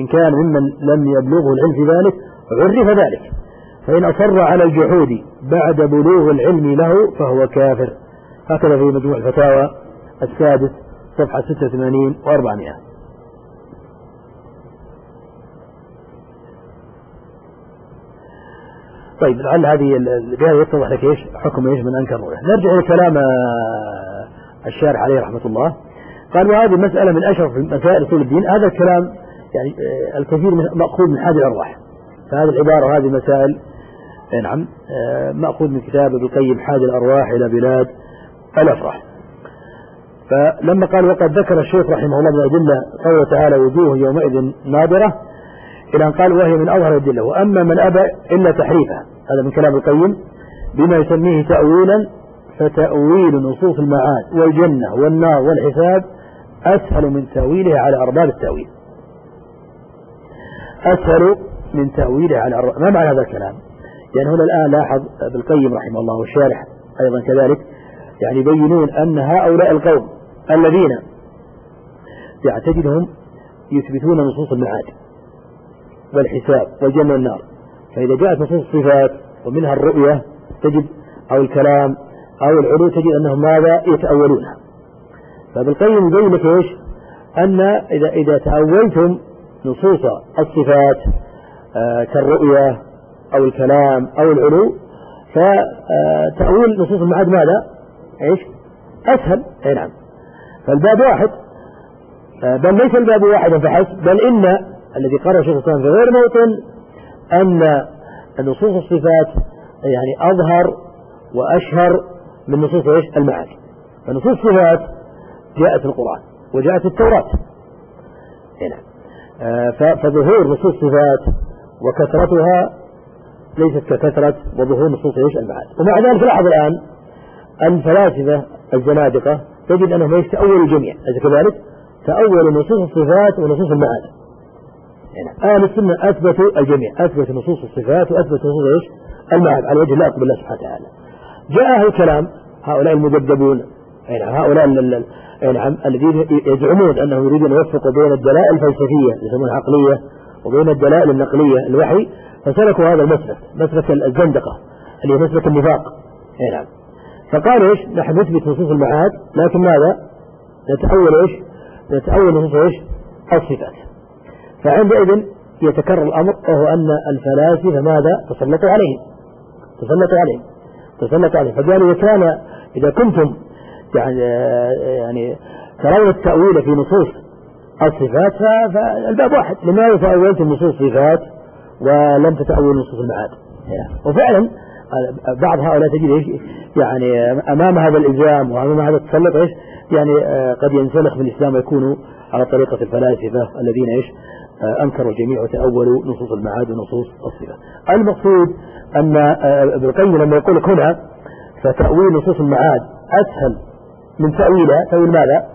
عرف ذلك، فإن أصر على الجحود بعد بلوغ العلم له فهو كافر. هكذا في مجموع الفتاوى السادس صفحة 86 و400. طيب لعل هذه البيان يتضح لك حكم من أنكر الرؤية. نرجع إلى كلام الشارح عليه رحمة الله. قال وهذه المسألة من أشرف مسائل أصول الدين. هذا الكلام يعني الكثير مأخوذ من حاد الأرواح، فهذه العبارة وهذه المسائل نعم مأخوذ من كتاب ابن القيم حاد الأرواح إلى بلاد الأفراح. فلما قال وقد ذكر الشيخ رحمه الله من الأدلة قوله تعالى وجوه يومئذ ناظرة إلى أن قال وهي من أظهر الأدلة، وأما من أبى إلا تحريفها، هذا من كلام القيم بما يسميه تأويلا، فتأويل نصوص المعاد والجنة والنار والحساب أسهل من تأويله على أرباب التأويل. ما معنى هذا الكلام؟ يعني هنا الآن لاحظ ابن القيم رحمه الله والشارح أيضا كذلك يعني يبينون أن هؤلاء القوم الذين تجدهم يثبتون نصوص المعاد والحساب والجنة والنار، فإذا جاءت نصوص الصفات ومنها الرؤية تجد أو الكلام أو العلو تجد أنهم ماذا يتأولونها. فابن القيم يبين لك أن إذا تأولتم نصوص الصفات كالرؤية أو الكلام أو العلو، فتأويل نصوص المعاد ماذا؟ أسهل. نعم. فالباب واحد، بل ليس الباب واحدا فحسب، بل إن الذي قرأ شيخ الإسلام في غير موطن أن نصوص الصفات يعني أظهر وأشهر من نصوص المعاد. فنصوص الصفات جاءت في القرآن وجاءت في التوراة هنا. فظهور نصوص الصفات وكثرتها ليست ككثرة وظهور نصوص المعاد. ومع ذلك لاحظ الآن الفلاسفة الزنادقة تجد أنهم يتأولوا الجميع، أليس كذلك؟ تأولوا نصوص الصفات ونصوص المعاد. أهل السنة أثبتوا الجميع، أثبتوا نصوص الصفات وأثبتوا نصوص المعاد على وجه لائق بالله سبحانه وتعالى. جاء أهل الكلام هؤلاء المذبذبون، هؤلاء الذين يزعمون أنهم يريدون أن يوفقوا بين الدلائل الفلسفية يسمونها عقلية وبين الدلائل النقلية الوحي، فسلكوا هذا المسلك، مسلك الزندقة اللي هو مسلك النفاق. نعم. فقالوا ايش؟ نحن نثبت نصوص المعاد لكن ماذا؟ نتأول ايش؟ نتأول نصوص ايش؟ الصفات. فعندئذ يتكرر الأمر وهو أن الفلاسفة ماذا؟ تسلطوا عليهم. فقالوا إذا كنتم يعني ترون التأويل في نصوص الصفات فالباب واحد، لماذا تأولتم نصوص الصفات ولم تتأولوا نصوص المعاد؟ وفعلا بعض هؤلاء تجد يعني أمام هذا الإلزام وأمام هذا التسلط يعني قد ينسلخ من الإسلام ويكونوا على طريقة الفلاسفة الذين أنكروا الجميع وتأولوا نصوص المعاد ونصوص الصفات. المقصود أن ابن القيم لما يقول لك هنا فتأويل نصوص المعاد أسهل من تأويلها، تأويل ماذا؟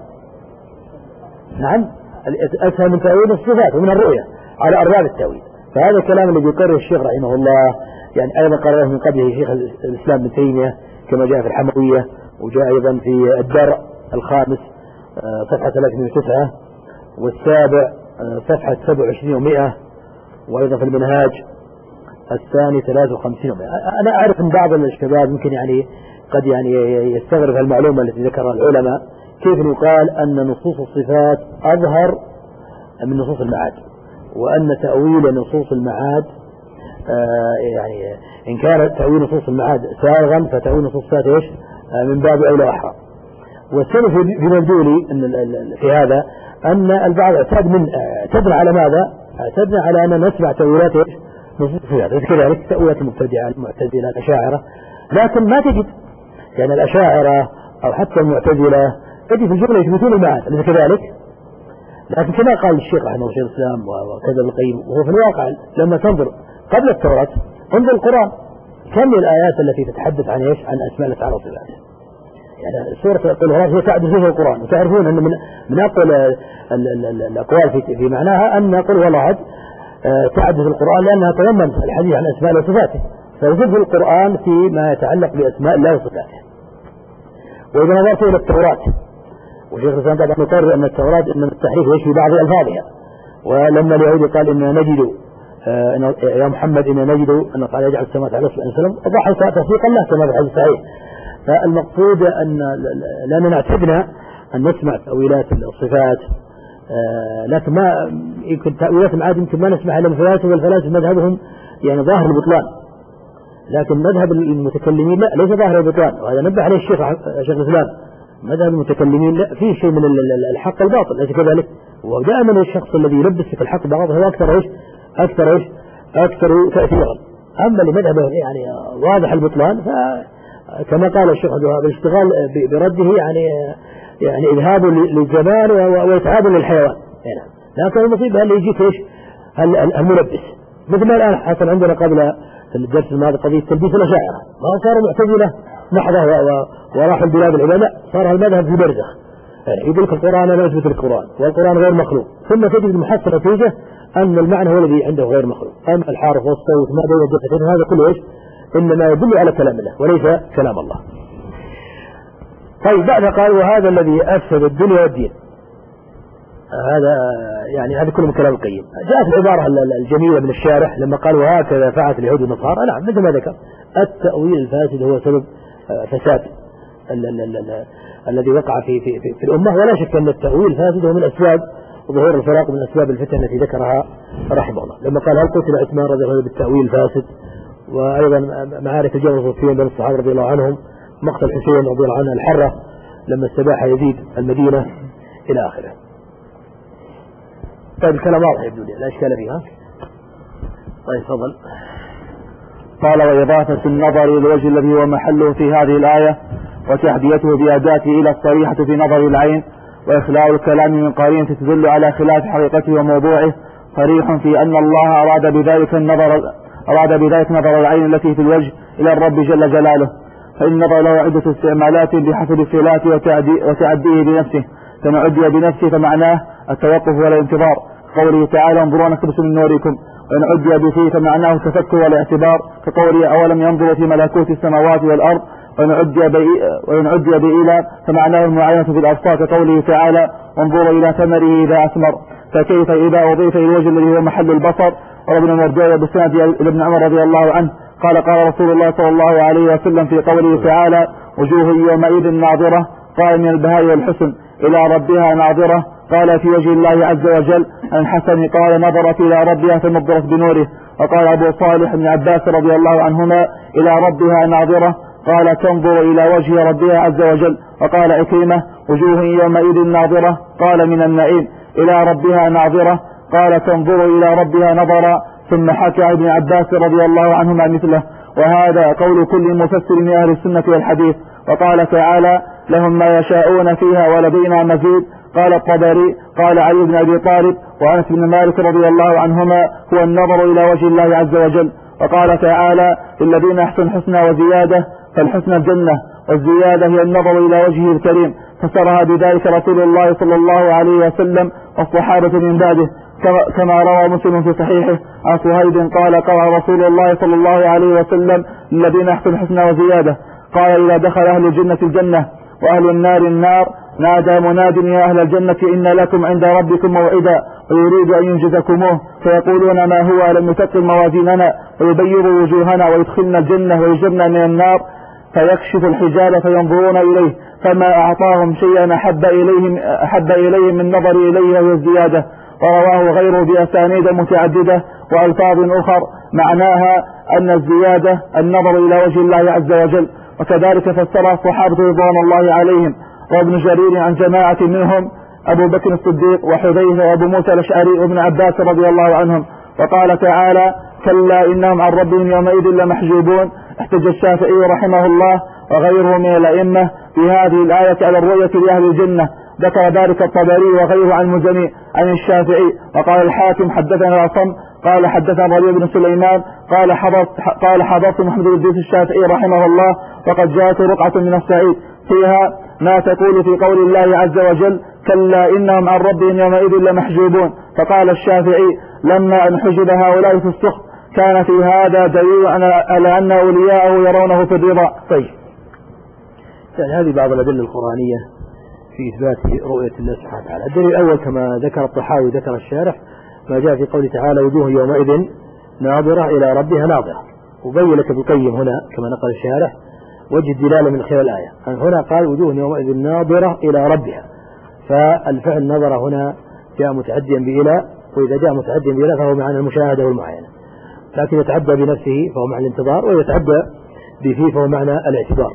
نعم، أسهل من تأويل الصفات ومن الرؤية على أرباب التأويل. فهذا الكلام الذي يقرره الشيخ رحمه الله يعني أيضا قرره من قبله شيخ الإسلام ابن تيمية كما جاء في الحموية، وجاء أيضا في الدرء الخامس صفحة 309 والسابع صفحة 27 و100، وأيضا في المنهاج الثاني 53 و100. أنا أعرف أن بعض الشباب ممكن يعني قد يعني يستغرب المعلومة التي ذكرها العلماء، كيف يقال أن نصوص الصفات أظهر من نصوص المعاد، وأن تأويل نصوص المعاد يعني إن كان تأويل نصوص المعاد سائغا فتأويل نصوص الصفات من باب أولى أحرى. والسبب في مبدولي في هذا أن البعض اعتدنا على ماذا؟ اعتدنا على أن نسمع تأويلات نصوص الصفات، كذلك تأويلات المبتدعة المعتزلة الأشاعرة، لكن ما تجد يعني الأشاعرة أو حتى المعتزلة تجد في الجملة يثبتون المعاد، أليس كذلك؟ لكن كما قال الشيخ رحمه الله شيخ الإسلام وكذا ابن القيم، وهو في الواقع لما تنظر قبل التوراة انظر القرآن كم الآيات التي تتحدث عن عن أسماء الله تعالى وصفاته. يعني سورة الهراء هي تعد في القرآن، وتعرفون أن من أقوى الأقوال في معناها أن قل هو أحد تعد في القرآن لأنها تضمنت الحديث عن أسماء الله وصفاته، فيزيد في القرآن فيما يتعلق بأسماء الله وصفاته. وإذا نظرت إلى التوراة، وشيخ الإسلام طبعا يقرر أن التوراة إن التحريف يشفي بعض ألفاظها، ولما اليهودي قال إننا نجد يا محمد إننا نجد أن قال يجعل السماوات على رسول الله وضحك تصديقا له كما في الحديث الصحيح. فالمقصود أن لأننا اعتدنا أن نسمع تأويلات الصفات، لكن ما يمكن تأويلات المعاد يمكن ما نسمعها إلا من الفلاسفة، والفلاسفة مذهبهم يعني ظاهر البطلان، لكن مذهب المتكلمين لا، ليس ظاهر البطلان، وهذا نبه عليه شيخ الإسلام. مذهب المتكلمين لا، فيه شيء من الحق الباطل، ليس كذلك. ودائما الشخص الذي يلبس في الحق باطل هو أكثر تأثيرا. أما لمذهبه يعني واضح البطلان فكما قال الشيخ الاشتغال برده يعني إذهاب للزمان وإتعاب للحيوان. لكن المصيبة اللي يجيك الملبس، مثل ما الآن حصل عندنا قبل في الدرس الماضي قضية تلبيس الأشاعرة، ما صاروا معتزلة محضة وراحوا البلاد العلماء، صار المذهب في برزخ، يقول لك القرآن لا يثبت القرآن والقرآن غير مخلوق، ثم تجد المحصلة نتيجة أن المعنى هو الذي عنده غير مخلوق. أما الحرف والصوت ما بين الجفتين هذا كله إنما يدل على كلام الله وليس كلام الله. طيب بعد قال وهذا الذي أفسد الدنيا والدين، هذا يعني هذا كله من كلام القيم. جاءت العبارة الجميلة من الشارح لما قال وهكذا فعلت اليهود والنصارى. نعم مثل ما ذكر التأويل الفاسد هو سبب فساد الذي وقع في الأمة، ولا شك أن التأويل الفاسد هو من أسباب ظهور الفراق، من أسباب الفتن التي ذكرها رحمه الله. لما قال هل قتل عثمان رضي الله عنه بالتأويل الفاسد، وأيضا معارك الجمل الصوفيين بين الصحابة رضي الله عنهم، مقتل حسين رضي الله عنه الحرة لما استباح يزيد المدينة إلى آخره. طيب الكلام واضح يبدو لي، لا إشكال فيها. طيب تفضل.
قال وإضافة النظر إلى الوجه الذي هو محله في هذه الآية وتحديته بأداته إلى الصريحة في نظر العين وإخلاء الكلام من قرينة تدل على خلاف حقيقته وموضوعه صريح في أن الله أراد بذلك نظر العين التي في الوجه إلى الرب جل جلاله، فإن النظر له عدة استعمالات بحسب الصلاة وتعديه بنفسه، فإن عدي بنفسه فمعناه التوقف والانتظار قوله تعالى انظروا نقتبس من نوركم، وإن عدي بفيه فمعناه التفكر والاعتبار كقوله أولم ينظروا في ملكوت السماوات والأرض، وإن عدي بإلى فمعناه المعاينة في الأبصار كقوله تعالى انظروا إلى ثمره إذا أثمر، فكيف إذا أضيف إلى الوجه الذي هو محل البصر. وابن مرجوية بسند ابن عمر رضي الله عنه قال رسول الله صلى الله عليه وسلم في قوله تعالى وجوه يومئذ ناظرة قال من البهاء والحسن إلى ربها ناظرة، قال في وجه الله عز وجل عن حسن قال نظرت إلى ربها فنظرت بنوره. وقال أبو صالح بن عباس رضي الله عنهما إلى ربها ناظرة قال تنظر إلى وجه ربها عز وجل. وقال عكرمة وجوه يومئذ ناظرة قال من النعيم إلى ربها ناظرة قال تنظر إلى ربها نظرا. ثم حكى ابن عباس رضي الله عنهما مثله، وهذا قول كل مفسر من أهل السنة والحديث. وقال تعالى لهم ما يشاءون فيها ولدينا مزيد. قال الطبري قال علي بن أبي طالب وأنس بن مالك رضي الله عنهما هو النظر إلى وجه الله عز وجل. وقال تعالى للذين أحسنوا الحسنى وزيادة، فالحسنى الجنة والزيادة هي النظر إلى وجهه الكريم، فسرها بذلك رسول الله صلى الله عليه وسلم والصحابة من بعده، كما روى مسلم في صحيحه عن صهيب قال رسول الله صلى الله عليه وسلم للذين أحسنوا الحسنى وزيادة، قال إذا دخل أهل الجنة الجنة وأهل النار النار نادى مناد يا أهل الجنة إن لكم عند ربكم موعدا ويريد أن ينجزكموه، فيقولون ما هو لم يثقل موازيننا ويبيض وجوهنا ويدخلنا الجنة ويجرنا من النار، فيكشف الحجاب فينظرون إليه فما أعطاهم شيئا أحب إليهم من نظر إليه وهي الزيادة. ورواه غيره بأسانيد متعددة وألفاظ أخر معناها أن الزيادة النظر إلى وجه الله عز وجل، وكذلك فسرها الصحابة رضوان الله عليهم وابن جرير عن جماعة منهم أبو بكر الصديق وحذيفة وأبو موسى الأشعري وابن عباس رضي الله عنهم. وقال تعالى كلا إنهم عن ربهم يومئذ لمحجوبون. احتج الشافعي رحمه الله وغيره من الأئمة في هذه الآية على الرؤية لأهل الجنة، ذكر ذلك الطبري وغيره عن مزني عن الشافعي. وقال الحاكم حدثنا العصم قال حدثنا ربيع بن سليمان قال حضرت محمد بن إدريس الشافعي رحمه الله وقد جاءت رقعة من الصعيد فيها ما تقول في قول الله عز وجل كلا إنهم عن ربهم يومئذ لمحجوبون، فقال الشافعي لما أن حجب هؤلاء في السخط كان في هذا دليل على أن أولياءه يرونه في الرضا.
طيب هذه بعض الأدلة القرآنية في إثبات رؤية الله سبحانه وتعالى. الدليل الأول كما ذكر الطحاوي ذكر الشارح ما جاء في قول تعالى وجوه يومئذ ناظرة إلى ربها ناظرة، وبين لك ابن القيم هنا كما نقل الشارح وجه الدلالة من خلال الآية. هنا قال وجوه يومئذ ناظرة إلى ربها، فالفعل نظر هنا جاء متعديا بإلى، وإذا جاء متعديا بإلى فهو معنى المشاهدة والمعاينة، لكن يتعدى بنفسه فهو معنى الانتظار، ويتعدى بفيه فهو معنى الاعتبار.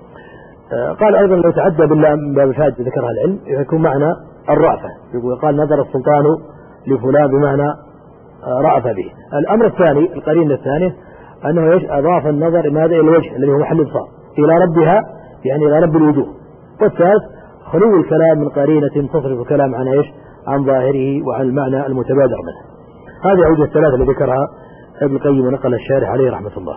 قال أيضا لو تعدى بالله من باب الفائدة ذكرها العلم يكون معنى الرأفة، يقول قال نظر السلطان لفلان بمعنى رأف به. الأمر الثاني القرينة الثانية أنه أضاف النظر ماذا إلى الوجه الذي هو محل الإبصار إلى ربها يعني إلى رب الوجوه. والثالث خلو الكلام من قرينة تصرف الكلام عن عن ظاهره وعن المعنى المتبادر منه. هذه عودة الثلاثة اللي ذكرها ابن القيم ونقل الشارح عليه رحمة الله.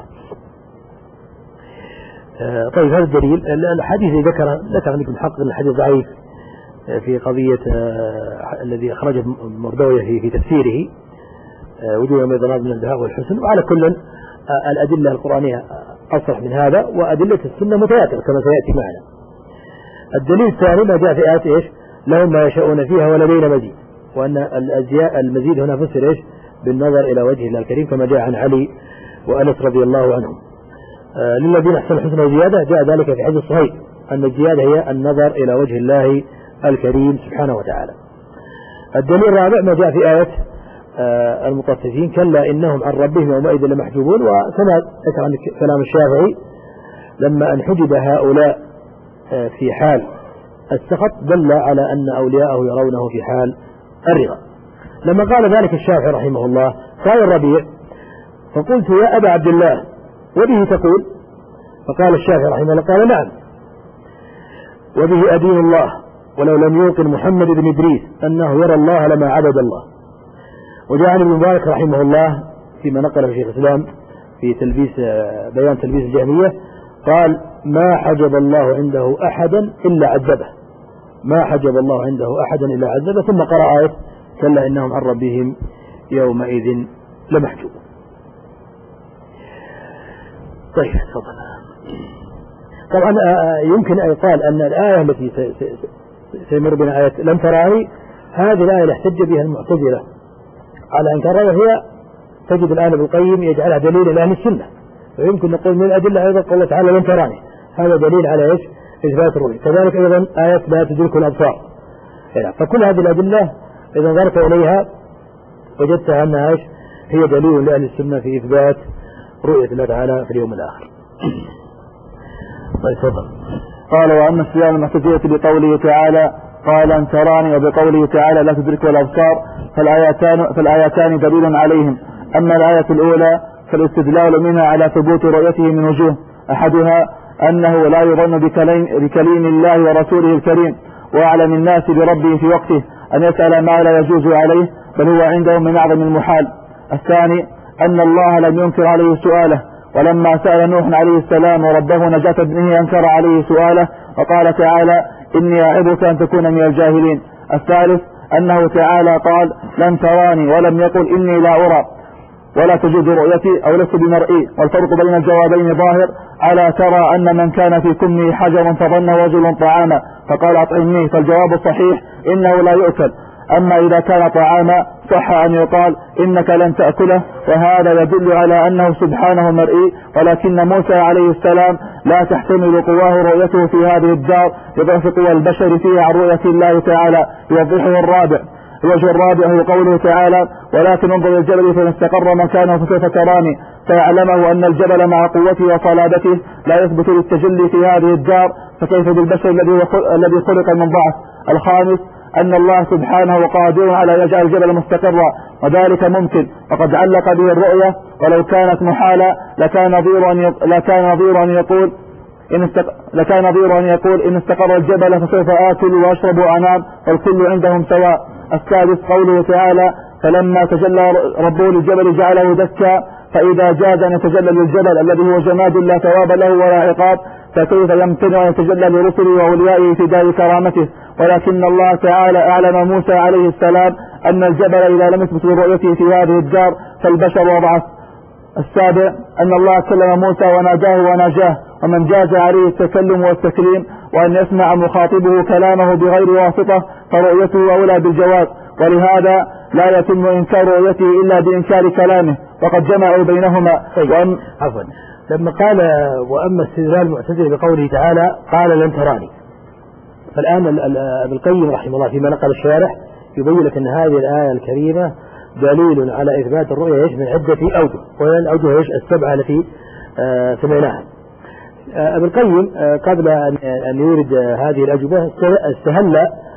طيب هذا الدليل. الحديث اللي ذكر عندكم محقق الحديث ضعيف في قضية الذي أخرجه مردوية في تفسيره وجوه يومئذ ناظرة من البهاء والحسن. وعلى كل الأدلة القرآنية أصرح من هذا، وأدلة السنة متواترة كما سيأتي معنا. الدليل الثاني ما جاء في آية لهم ما يشاءون فيها ولدينا مزيد، وأن المزيد هنا فسر بالنظر إلى وجه الله الكريم كما جاء عن علي وأنس رضي الله عنهم. للذين أحسنوا الحسنى وزيادة جاء ذلك في حديث صحيح أن الزيادة هي النظر إلى وجه الله الكريم سبحانه وتعالى. الدليل الرابع ما جاء في آية المطففين كلا إنهم عن ربهم يومئذ لمحجوبون. وكما ذكر عن كلام الشافعي لما انحجب هؤلاء في حال السخط دل على أن أولياءه يرونه في حال الرضا. لما قال ذلك الشافعي رحمه الله قال الربيع فقلت يا أبا عبد الله وبه تقول؟ فقال الشافعي رحمه الله قال نعم وبه أدين الله ولو لم يوقن محمد بن إدريس أنه يرى الله لما عبد الله. وجاء عن ابن مبارك رحمه الله فيما نقل شيخ الإسلام في بيان تلبيس الجهمية قال ما حجب الله عنده أحدا إلا عذبه، ما حجب الله عنده أحدا إلا عذبه، ثم قرأ آية كلا إنهم عن ربهم يومئذ لمحجوبون. طيب طبعا يمكن أن يقال أن الآية التي سيمر بنا آية لن تراني، هذه الآية احتج بها المعتزلة على أنكارها، وهي تجد الآن ابن القيم يجعلها دليل لأهل السنة، ويمكن نقول من الأدلة أيضا قال تعالى لن تراني، هذا دليل على إيش؟ إثبات الرؤية. كذلك أيضا آية لا تدرك الأبصار. فكل هذه الأدلة إذا نظرت إليها وجدتها أنها إيش؟ هي دليل لأهل السنة في إثبات رؤية الله تعالى في اليوم الآخر. طيب تفضل.
قال وأما استدلال المعتزلة بقوله تعالى قال لن تراني وبقوله تعالى لا تدرك الأبصار فالآيتان دليل عليهم. أما الآية الأولى فالاستدلال منها على ثبوت رؤيته من وجوه، أحدها أنه لا يظن بكليم الله ورسوله الكريم وأعلم الناس بربه في وقته أن يسأل ما لا يجوز عليه، بل هو عندهم من أعظم المحال. الثاني أن الله لم ينكر عليه سؤاله، ولما سأل نوح عليه السلام وربه نجاة ابنه أنكر عليه سؤاله وقال تعالى إني أعظك أن تكون من الجاهلين. الثالث أنه تعالى قال لن تراني ولم يقل إني لا أرى ولا تجد رؤيتي أو لست بمرئي، والفرق بين الجوابين ظاهر. ألا ترى أن من كان في كمه حجر فظن رجل طعاما فقال أطعمني، فالجواب الصحيح إنه لا يؤكل. أما إذا كان طعاما صح أن يقال إنك لن تأكله، وهذا يدل على أنه سبحانه مرئي، ولكن موسى عليه السلام لا تحتمل قواه رؤيته في هذه الدار لضعف قوى البشر فيها عن رؤية الله تعالى. يوضحه الرابع. الوجه الرابع هو قوله تعالى ولكن انظر الجبل فإن استقر مكانه فسوف تراني، فيعلمه أن الجبل مع قوته وصلابته لا يثبت للتجلي في هذه الدار، فكيف بالبشر الذي خلق من ضعف. الخامس أن الله سبحانه قادر على يجعل الجبل مستقرا، وذلك ممكن، وقد علق به الرؤية، ولو كانت محالة لكان نظير أن يقول إن استقر الجبل فسوف آكل وأشرب وأنام، والكل عندهم سواء. السادس قوله تعالى فلما تجلى ربه للجبل جعله دكا، فإذا جاز أن يتجلى للجبل الذي هو جماد لا ثواب له ولا عقاب، فكيف يمتنع أن يتجلى لرسله وأوليائه في دار كرامته. ولكن الله تعالى أعلم موسى عليه السلام أن الجبل إذا لم يثبت برؤيته في هذه الدار فالبشر وضعف. السابع أن الله كلم موسى وناداه وناجاه، ومن جاز عليه التكلم والتكليم وأن يسمع مخاطبه كلامه بغير واسطة فرؤيته أولى بالجواز، ولهذا لا يتم إنكار رؤيته إلا بإنكار كلامه، وقد جمعوا بينهما.
عفوا، لما قال وأما استدلال المعتزلة بقوله تعالى قال لن تراني، فالآن ابن القيم رحمه الله فيما نقل الشارح يبين لك أن هذه الآية الكريمة دليل على إثبات الرؤية من عدة أوجه، وهي الأوجه السبعة التي سمعناها. ابن القيم قبل أن يورد هذه الأجوبة استهل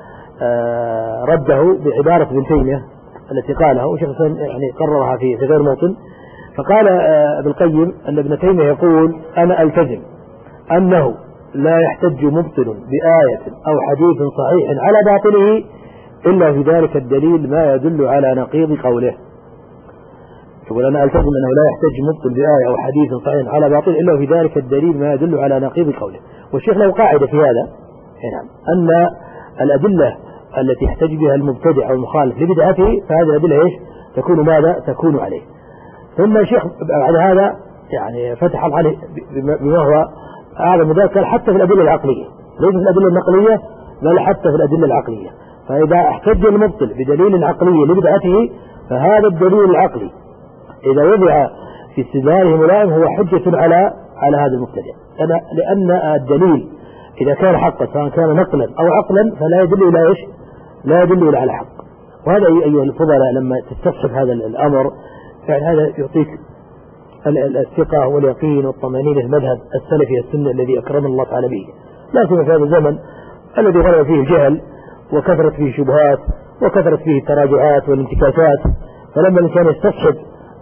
رده بعبارة ابن تيمية التي قالها، وشيخ يعني قررها في غير موطن. فقال ابن القيم أن ابن تيمية يقول أنا ألتزم أنه لا يحتج مبطل بآية أو حديث صحيح على باطله إلا في ذلك الدليل ما يدل على نقيض قوله. يقول أنا ألتزم أنه لا يحتج مبطل بآية أو حديث صحيح على باطل إلا في ذلك الدليل ما يدل على نقيض قوله. والشيخ له قاعدة في هذا أن الأدلة التي يحتج بها المبتدع أو المخالف لبدعته فهذه الأدلة إيش تكون ماذا تكون عليه. ثم الشيخ بعد هذا يعني فتح عليه بما هو أعظم ذلك، قال حتى في الأدلة العقلية، ليس في الأدلة النقلية بل حتى في الأدلة العقلية. فإذا احتج المبطل بدليل عقلي لبدعته فهذا الدليل العقلي إذا وضع في استدلاله ملائم هو حجة على هذا المبتدع، لأن الدليل إذا كان حقا سواء كان نقلا أو عقلا فلا يدل إلى إيش؟ لا يدل إلى على حق. وهذا أيها الفضلاء لما تستصحب هذا الأمر يعني هذا يعطيك الثقة واليقين والطمأنينة المذهب السلفي السنة الذي أكرمنا الله تعالى به، لكن في هذا الزمن الذي غلب فيه الجهل وكثرت فيه شبهات وكثرت فيه التراجعات والانتكاسات، فلما الإنسان يستصحب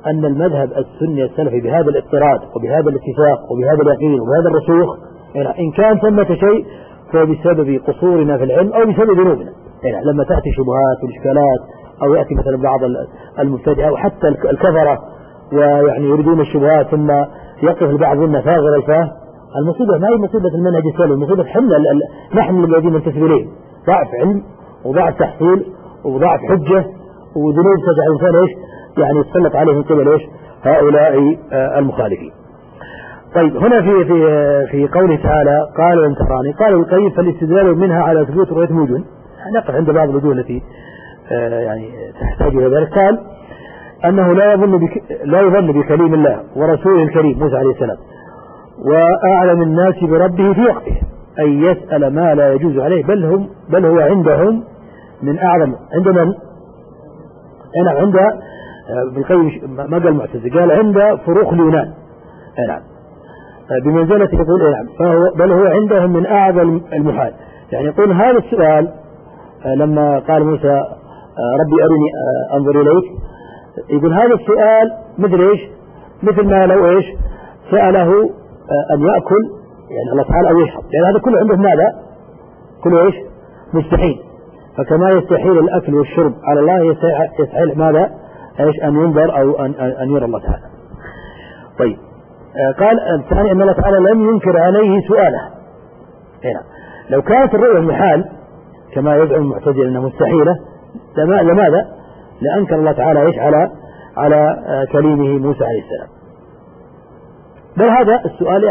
أن المذهب السني السلفي بهذا الاضطراد وبهذا الاتفاق وبهذا اليقين وبهذا الرسوخ إن كان ثمة شيء فهو بسبب قصورنا في العلم أو بسبب ذنوبنا. لما تأتي شبهات والإشكالات أو يأتي مثلا بعض المبتدئة أو حتى الكفرة ويعني يريدون الشبهات ثم يقف البعض منا فاغر الفاه، المصيبة ما هي مصيبة المنهج السلفي، المصيبة نحن الذين ننتسب إليه ضعف علم وضعف تحصيل وضعف حجة وذنوب تجعل الإنسان إيش يعني يتسلط عليه من قبل إيش هؤلاء المخالفين. طيب هنا في قوله تعالى قال لن تراني، قال القيم فالاستدلال منها على ثبوت رؤية موجود. نقف عند بعض الوجوه التي يعني تحتاج إلى ذلك. قال أنه لا يظن بكليم الله ورسوله الكريم موسى عليه السلام وأعلم الناس بربه في وقته أن يسأل ما لا يجوز عليه، بل هو عندهم من أعظم عند من؟ أنا عند بالقيم ما قال معتزلة، قال عند فروخ اليونان نعم بمنزلة يقول نعم بل هو عندهم من أعظم المحال. يعني يقول هذا السؤال لما قال موسى ربي أرني أنظر إليك، يقول هذا السؤال مثل إيش؟ مثل ما لو إيش سأله أن يأكل يعني الله تعالى أو يشرب، يعني هذا كله عنده ماذا؟ كله إيش؟ مستحيل. فكما يستحيل الأكل والشرب على الله يستحيل ماذا؟ إيش؟ أن ينظر أو أن يرى الله تعالى. طيب قال الثاني أن الله تعالى لم ينكر عليه سؤاله. هنا لو كانت الرؤية المحال كما يزعم المعتزلة أنها مستحيلة لماذا؟ لأنكر الله تعالى إيش على كليمه موسى عليه السلام. بل هذا السؤال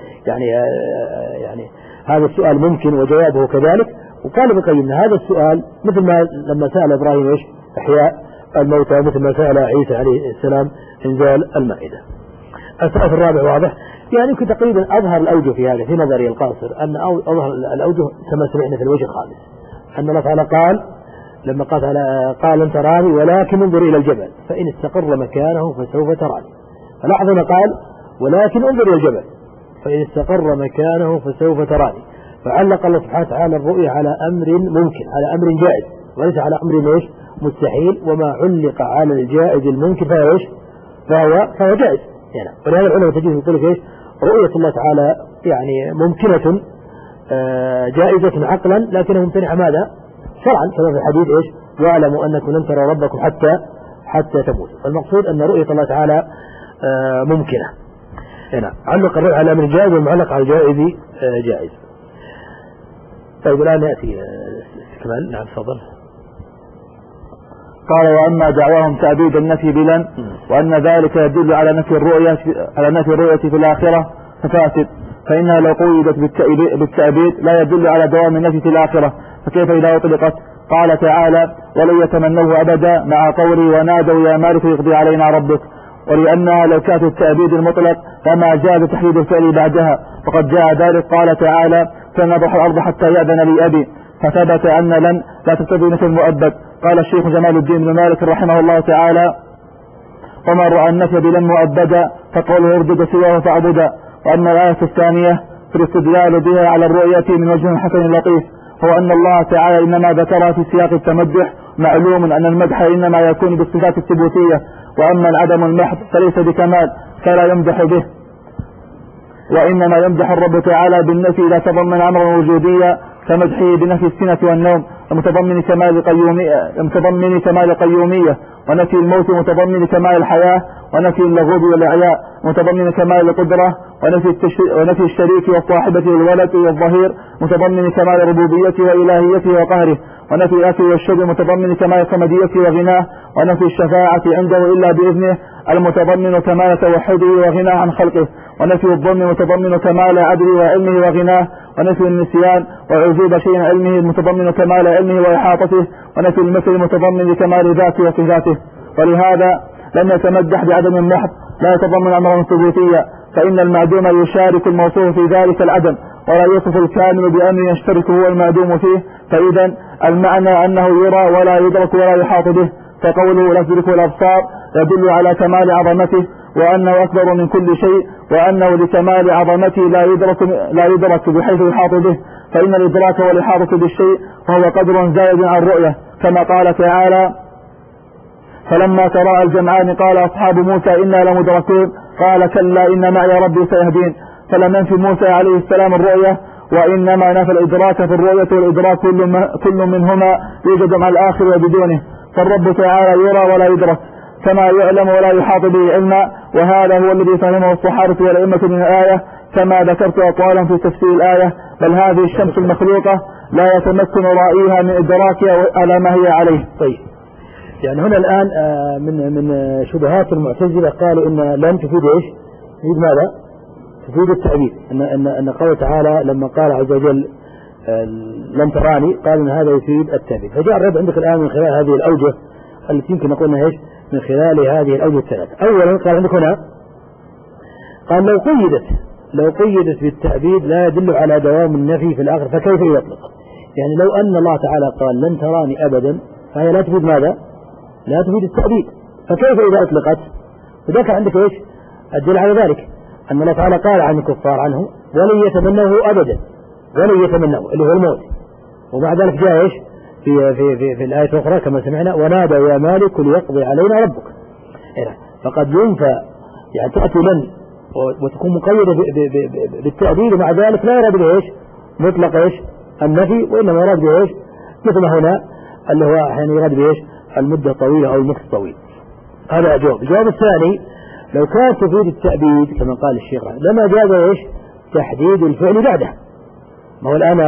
يعني هذا السؤال ممكن وجوابه كذلك. وقال ابن القيم هذا السؤال مثل ما لما سأل إبراهيم إيش إحياء الموتى، مثل ما سأل عيسى عليه السلام إنزال المائدة. السؤال الرابع واضح، يعني يمكن تقريبا أظهر الأوجه في هذا في نظري القاصر أن أظهر الأوجه كما سمعنا في الوجه الخامس أن الله تعالى قال لما قال لن تراني ولكن انظر إلى الجبل فإن استقر مكانه فسوف تراني. فلاحظ ما قال ولكن انظر إلى الجبل فإن استقر مكانه فسوف تراني، فعلق الله سبحانه وتعالى الرؤية على أمر ممكن، على أمر جائز وليس على أمر إيش مستحيل. وما علق على الجائز الممكن فهو إيش فهو جائز. يعني ولهذا العلماء تجد يقول لك إيش رؤية الله تعالى يعني ممكنة جائزة عقلا لكنها ممتنعة ماذا؟ شرعا كما في الحديث إيش واعلموا أنكم لن تروا ربكم حتى تموتوا. المقصود أن رؤية الله تعالى ممكنة. هنا علق الرؤية على أمر جائز والمعلق على الجائز جائز. طيب الآن يأتي استكمال. نعم تفضل.
قال وأما دعواهم تأبيد النفي بلن وأن ذلك يدل على نفي الرؤية في الآخرة ففاسد، فإنها لو قيدت بالتأبيد لا يدل على دوام النفي في الآخرة، فكيف إذا أطلقت؟ قال تعالى ولن يتمنوه أبدا مع قولي ونادوا يا مالك يقضي علينا ربك، ولأنها لو كانت التأبيد المطلق فما جاز تحديد الفعل بعدها، وقد جاء ذلك قال تعالى فنضح الأرض حتى يأذن لي أبي، فثبت أن لن لا تقتضي نفي المؤبد. قال الشيخ جمال الدين بن مالك رحمه الله تعالى ومن رأى النفي بلن مؤبدا فقوله اردد سواه فاعبدا. وأما الآية الثانية في الاستدلال بها على الرؤية من وجه حسن لطيف هو أن الله تعالى إنما ذكرها في سياق التمدح، معلوم أن المدح إنما يكون بالصفات الثبوتية، وأما العدم المحض فليس بكمال فلا يمدح به، وإنما يمدح الرب تعالى بالنفي إذا تضمن أمرا وجوديا كمدحه بنفي السنة والنوم متضمن كمال قيومية، ونفي الموت متضمن كمال الحياة، ونفي اللغوب والإعياء متضمن كمال القدرة، ونفي الشريك والصاحبة والولد والظهير متضمن كمال ربوبيته وإلهيته وقهره، ونفي الأكل والشرب متضمن كمال صمديته وغناه، ونفي الشفاعة عنده إلا بإذنه المتضمن كمال توحده وغناه عن خلقه، ونفي الظلم متضمن كمال عدله وعلمه وغناه، ونفي النسيان وعزوب شيء علمه المتضمن كمال علمه وإحاطته، ونفي المثل متضمن كمال ذاته وصفاته. ولهذا لم يتمدح بعدم محض لا يتضمن أمرا ثبوتيا، فإن المعدوم يشارك الموصوف في ذلك العدم، ولا يوصف الكامل بأمر يشترك هو المعدوم فيه، فإذا المعنى أنه يرى ولا يدرك ولا يحاط به، فقوله لا تدركه الأبصار يدل على كمال عظمته وأنه أكبر من كل شيء، وأنه لكمال عظمته لا يدرك بحيث يحاط به، فإن الإدراك والإحاطة بالشيء وهو قدر زائد عن الرؤية، كما قال تعالى فلما تراءى الجمعان قال أصحاب موسى إنا لمدركون قال كلا إن معي ربي سيهدين. فلم ينفي موسى عليه السلام الرؤية، وإنما نفى الإدراك في الرؤية والإدراك كل منهما يوجد مع الآخر وبدونه، فالرب تعالى يرى ولا يدرك كما يعلم ولا يحاط به علما، وهذا هو الذي فهمه الصحابة والأئمة من الآية كما ذكرت أقوالا في تفسير الآية. بل هذه الشمس المخلوقة لا يتمكن رائيها من إدراكها على ما هي عليه.
طيب، يعني هنا الآن من شبهات المعتزلة قالوا إن لم تفيد إيش؟ تفيد ماذا؟ تفيد التعبيد، أن قوله تعالى لما قال عز وجل لم تراني قال إن هذا يفيد التعبيد. فجاء الرد عندك الآن من خلال هذه الأوجه التي يمكن نقول إنها إيش؟ من خلال هذه الأوجه الثلاثة. أولا قال عندك هنا قال لو قيدت بالتعبيد لا يدل على دوام النفي في الآخر فكيف يطلق؟ يعني لو أن الله تعالى قال لن تراني أبدا فهي لا تفيد ماذا؟ لا تفيد التعبيد، فكيف إذا أطلقت؟ وذكر عندك إيش؟ الدليل على ذلك أن الله تعالى قال عن الكفار عنه ولن يتمنوه أبدا، ولن يتمنوه اللي هو الموت، ومع ذلك جاء إيش؟ في الآية الأخرى كما سمعنا ونادى يا مالك ليقضي علينا ربك. فقد ينفى يعني تأتي لن وتكون مقيدة بالتعبيد، ومع ذلك لا يراد به إيش؟ مطلق إيش؟ النفي، وإنما يراد به إيش؟ مثل ما هنا اللي هو أحيانا يراد به إيش؟ المدة الطويلة أو المكس الطويل. هذا جواب. الجواب الثاني لو كان تفيد التعبيد كما قال الشيخ لما جاز إيش؟ تحديد الفعل بعده. ما هو الآن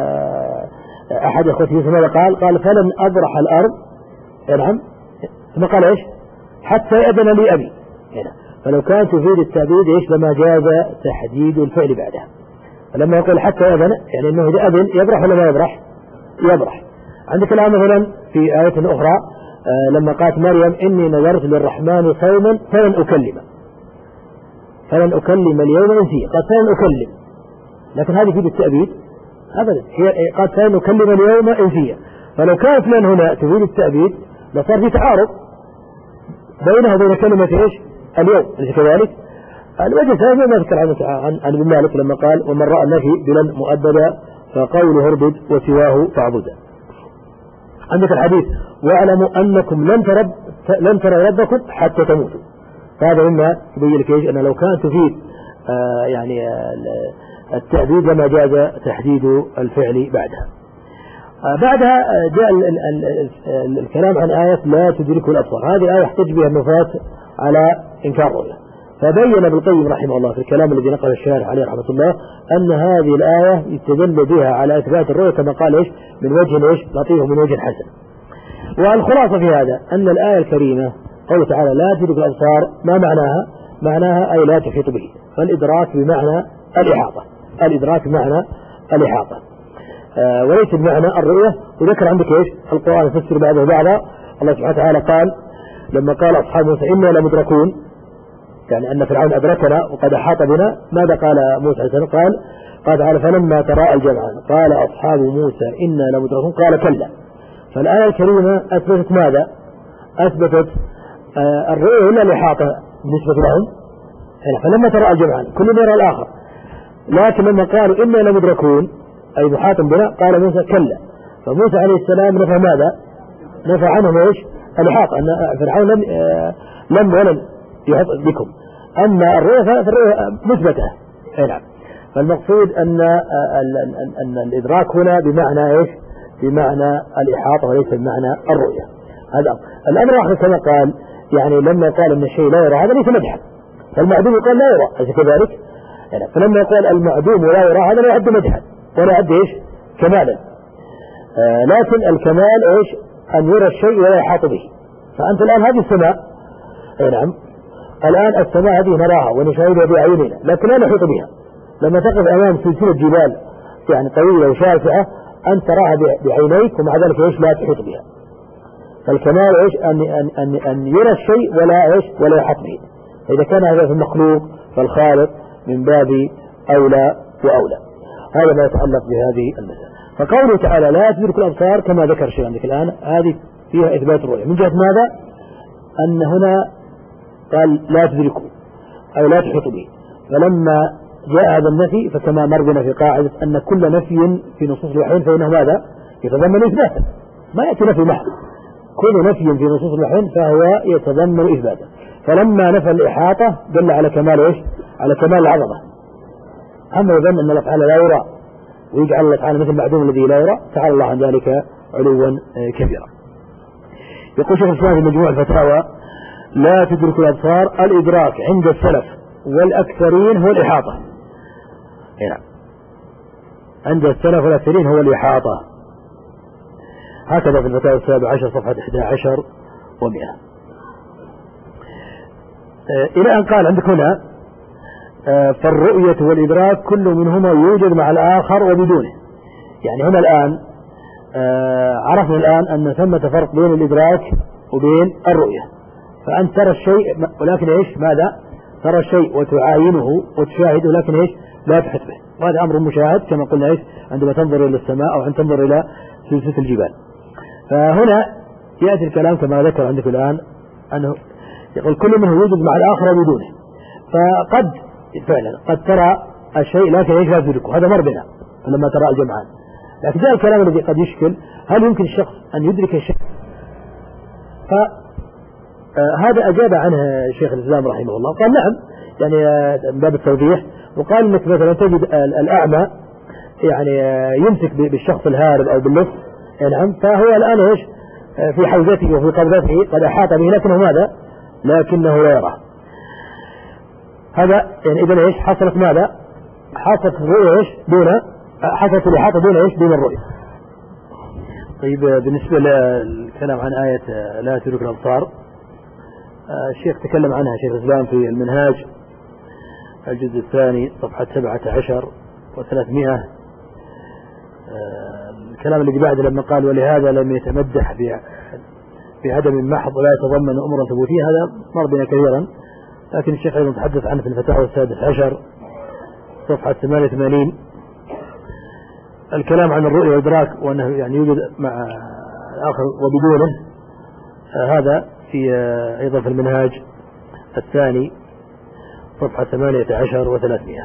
أحد أخوتي ماذا قال فلن أبرح الأرض، نعم، ثم قال إيش؟ حتى يأذن لي أبي. فلو كان تفيد التعبيد إيش؟ لما جاز تحديد الفعل بعده. فلما يقول حتى يأذن يعني أنه إذا أذن يبرح ولا ما يبرح؟ يبرح. عندك الآن مثلا في آية أخرى لما قالت مريم إني نذرت للرحمن صوما فلن أكلم اليوم إنسيا، قالت فلن أكلم، لكن هذه تفيد التأبيد أبدا، هي قالت فلن أكلم اليوم إنسيا. فلو كانت لن هنا تفيد التأبيد لصار في تعارض بينها وبين كلمة إيش؟ اليوم، أليس كذلك؟ الوجه الثاني ما ذكر عن ابن مالك لما قال ومن رأى النفي بلن مؤبدا فقوله اردد وسواه فاعبدا. عندك الحديث واعلموا أنكم لن تروا ربكم حتى تموتوا، فهذا مما يبين لك إيش؟ أن لو كان تفيد يعني التعبيد لما جاز تحديد الفعل بعدها. بعدها جاء الكلام عن آية لا تدركه الأبصار. هذه الآية يحتج بها النفاة على إنكار الرؤية، فبين ابن القيم رحمه الله في الكلام الذي نقل الشارح عليه رحمه الله أن هذه الآية يستدل بها على إثبات الرؤية كما قال إيش؟ من وجه إيش؟ لطيف ومن وجه حسن. والخلاصة في هذا أن الآية الكريمة قوله تعالى لا تدرك الأبصار ما معناها؟ معناها أي لا تحيط به، فالإدراك بمعنى الإحاطة، الإدراك بمعنى الإحاطة وليس بمعنى الرؤية. وذكر عندك إيش؟ القرآن يفسر بعضه بعضا. الله سبحانه وتعالى قال لما قال أصحاب موسى إنا لمدركون، يعني أن فرعون أدركنا وقد أحاط بنا، ماذا قال موسى عليه السلام؟ قال تعالى فلما تراءى الجمعان قال أصحاب موسى إنا لمدركون قال كلا. فالآية الكريمة أثبتت ماذا؟ أثبتت الرؤية ولا الإحاطة بالنسبة لهم؟ فلما تراءى الجمعان كل يرى الآخر، لكن لما قالوا إنا لمدركون أي محاط بنا قال موسى كلا. فموسى عليه السلام نفى ماذا؟ نفى عنهم إيش؟ الإحاطة، أن فرعون لم ولن يحط بكم. أما الرؤية فالرؤية مثبتة. نعم. فالمقصود أن الإدراك هنا بمعنى إيش؟ بمعنى الإحاطة وليس بمعنى الرؤية. هذا الأمر الآخر كما قال يعني لما قال أن الشيء لا يرى هذا ليس مدحا، فالمعدوم يقال لا يرى أليس كذلك؟ فلما يقال المعدوم لا يرى هذا لا يعد مدحا ولا يعد إيش؟ كمالا. لكن الكمال إيش؟ أن يرى الشيء ولا يحاط به. فأنت الآن هذه السماء، نعم، الآن السماء هذه نراها ونشاهدها بأعيننا لكن لا نحيط بها. لما تقف أمام سلسلة جبال يعني طويلة وشاسعة أنت تراها بعينيك ومع ذلك إيش؟ لا تحيط بها. فالكمال إيش؟ أن يرى الشيء ولا إيش؟ ولا يحاط به. فإذا كان هذا في المخلوق فالخالق من باب أولى وأولى. هذا ما يتعلق بهذه المسألة. فقوله تعالى لا تدرك الأبصار كما ذكر الشيء عندك الآن هذه فيها إثبات الرؤية من جهة ماذا؟ أن هنا قال لا تدركوا أو لا تحيط به. فلما جاء هذا النفي فكما مر بنا في قاعدة أن كل نفي في نصوص الوحيين فإنه ماذا؟ يتضمن إثباتا، ما يأتي نفي محض، كل نفي في نصوص الوحيين فهو يتضمن إثباته. فلما نفى الإحاطة دل على كمال إيش؟ على كمال العظمة. أما يظن أن الله تعالى لا يرى ويجعل الله تعالى مثل المعدوم الذي لا يرى، تعالى الله عن ذلك علوا كبيرا. يقول شيخ الإسلام في مجموع الفتاوى: لا تدرك الأبصار. الإدراك عند السلف والأكثرين هو الإحاطة. نعم، عند السلف والأكثرين هو الإحاطة. هكذا في الفتاوى 17 صفحة 11 و100. إلى أن قال عندك هنا: فالرؤية والإدراك كل منهما يوجد مع الآخر وبدونه. يعني هنا الآن عرفنا الآن أن ثمة فرق بين الإدراك وبين الرؤية. فأنت ترى الشيء ولكن إيش؟ ماذا؟ ترى الشيء وتعاينه وتشاهده ولكن إيش؟ لا تحس به. وهذا أمر مشاهد كما قلنا إيش؟ عندما تنظر إلى السماء أو أن تنظر إلى سلسلة الجبال. فهنا يأتي الكلام كما ذكر عندك الآن أنه يقول كل منه يوجد مع الآخر وبدونه. فقد فعلا قد ترى الشيء لكن إيش؟ لا تدركه. هذا مر بنا لما ترى الجمعان. لكن جاء الكلام الذي قد يشكل: هل يمكن الشخص أن يدرك الشيء؟ فهذا أجاب عنه شيخ الإسلام رحمه الله، قال نعم، يعني من باب التوضيح. وقال إنك مثلا تجد الأعمى يعني يمسك بالشخص الهارب أو باللص، نعم، فهو الآن إيش؟ في حوزته وفي قبضته قد أحاط به، لكنه ماذا؟ لكنه لا يراه. هذا يعني إذن إيش؟ حصلت ماذا؟ حصلت الرؤية إيش؟ دون حصلت الإحاطة دون إيش؟ دون الرؤية. طيب، بالنسبة للكلام عن آية لا تدرك الأبصار، الشيخ تكلم عنها شيخ الإسلام في المنهاج الجزء الثاني صفحة 17 و300. الكلام الذي بعد لما قال: ولهذا لم يتمدح بعدم محض ولا يتضمن أمرا ثبوتية. هذا مر بنا كثيرا، لكن الشيخ أيضا تحدث عنه في الفتاوى 16 صفحة 88. الكلام عن الرؤية والإدراك وأنه يعني يوجد مع الآخر وبدونه، هذا في أيضا في المنهاج الثاني صفحة 18 و300.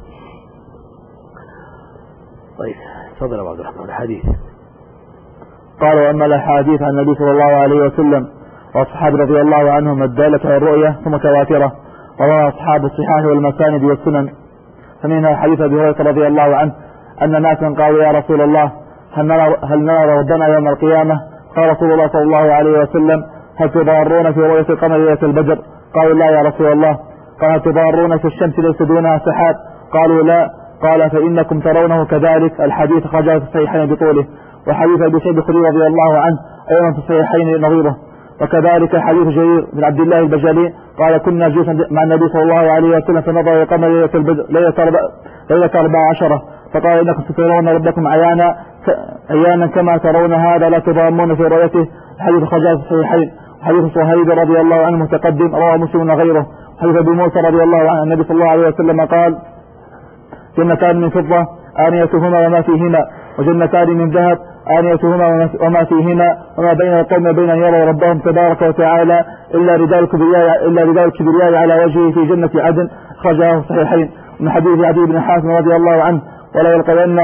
طيب، تفضل أبو عبد الرحمن الحديث.
قال: وأما الأحاديث عن النبي صلى الله عليه وسلم والصحابة رضي الله عنهم الدالة على الرؤية فمتواترة، وروى أصحاب الصحاح والمساند والسنن. فمنها حديث أبي هريرة رضي الله عنه أن ناسا قالوا: يا رسول الله، هل نرى ربنا يوم القيامة؟ قال رسول الله صلى الله عليه وسلم: هل تضارون في رؤية القمر ليلة البدر؟ قالوا: لا يا رسول الله. قال: هل تضارون في الشمس ليس دونها سحاب؟ قالوا: لا. قال: فإنكم ترونه كذلك. الحديث خرجه في الصحيحين بطوله. وحديث أبي سعيد الخدري رضي الله عنه أيضا في الصحيحين نظيره. وكذلك حديث جرير بن عبد الله البجلي قال: كنا جلوسا مع النبي صلى الله عليه وسلم فنظر إلى القمر ليلة البدر ليلة 14 فقال: إنكم سترون ربكم عيانا كما ترون هذا، لا تضامون في رؤيته. حديث خرجه في الصحيحين. حديث صهيب رضي الله عنه متقدم، رواه مسلم وغيره. حديث أبي موسى رضي الله عنه النبي صلى الله عليه وسلم قال: جنتان من فضة آنيتهما وما فيهما، وجنتان من ذهب آنيتهما وما فيهما، وما بين القوم وبين أن يروا ربهم تبارك وتعالى إلا رداء الكبرياء على وجهه في جنة عدن. خرجه في الصحيحين. من حديث عدي بن حاتم رضي الله عنه: ولا يلقين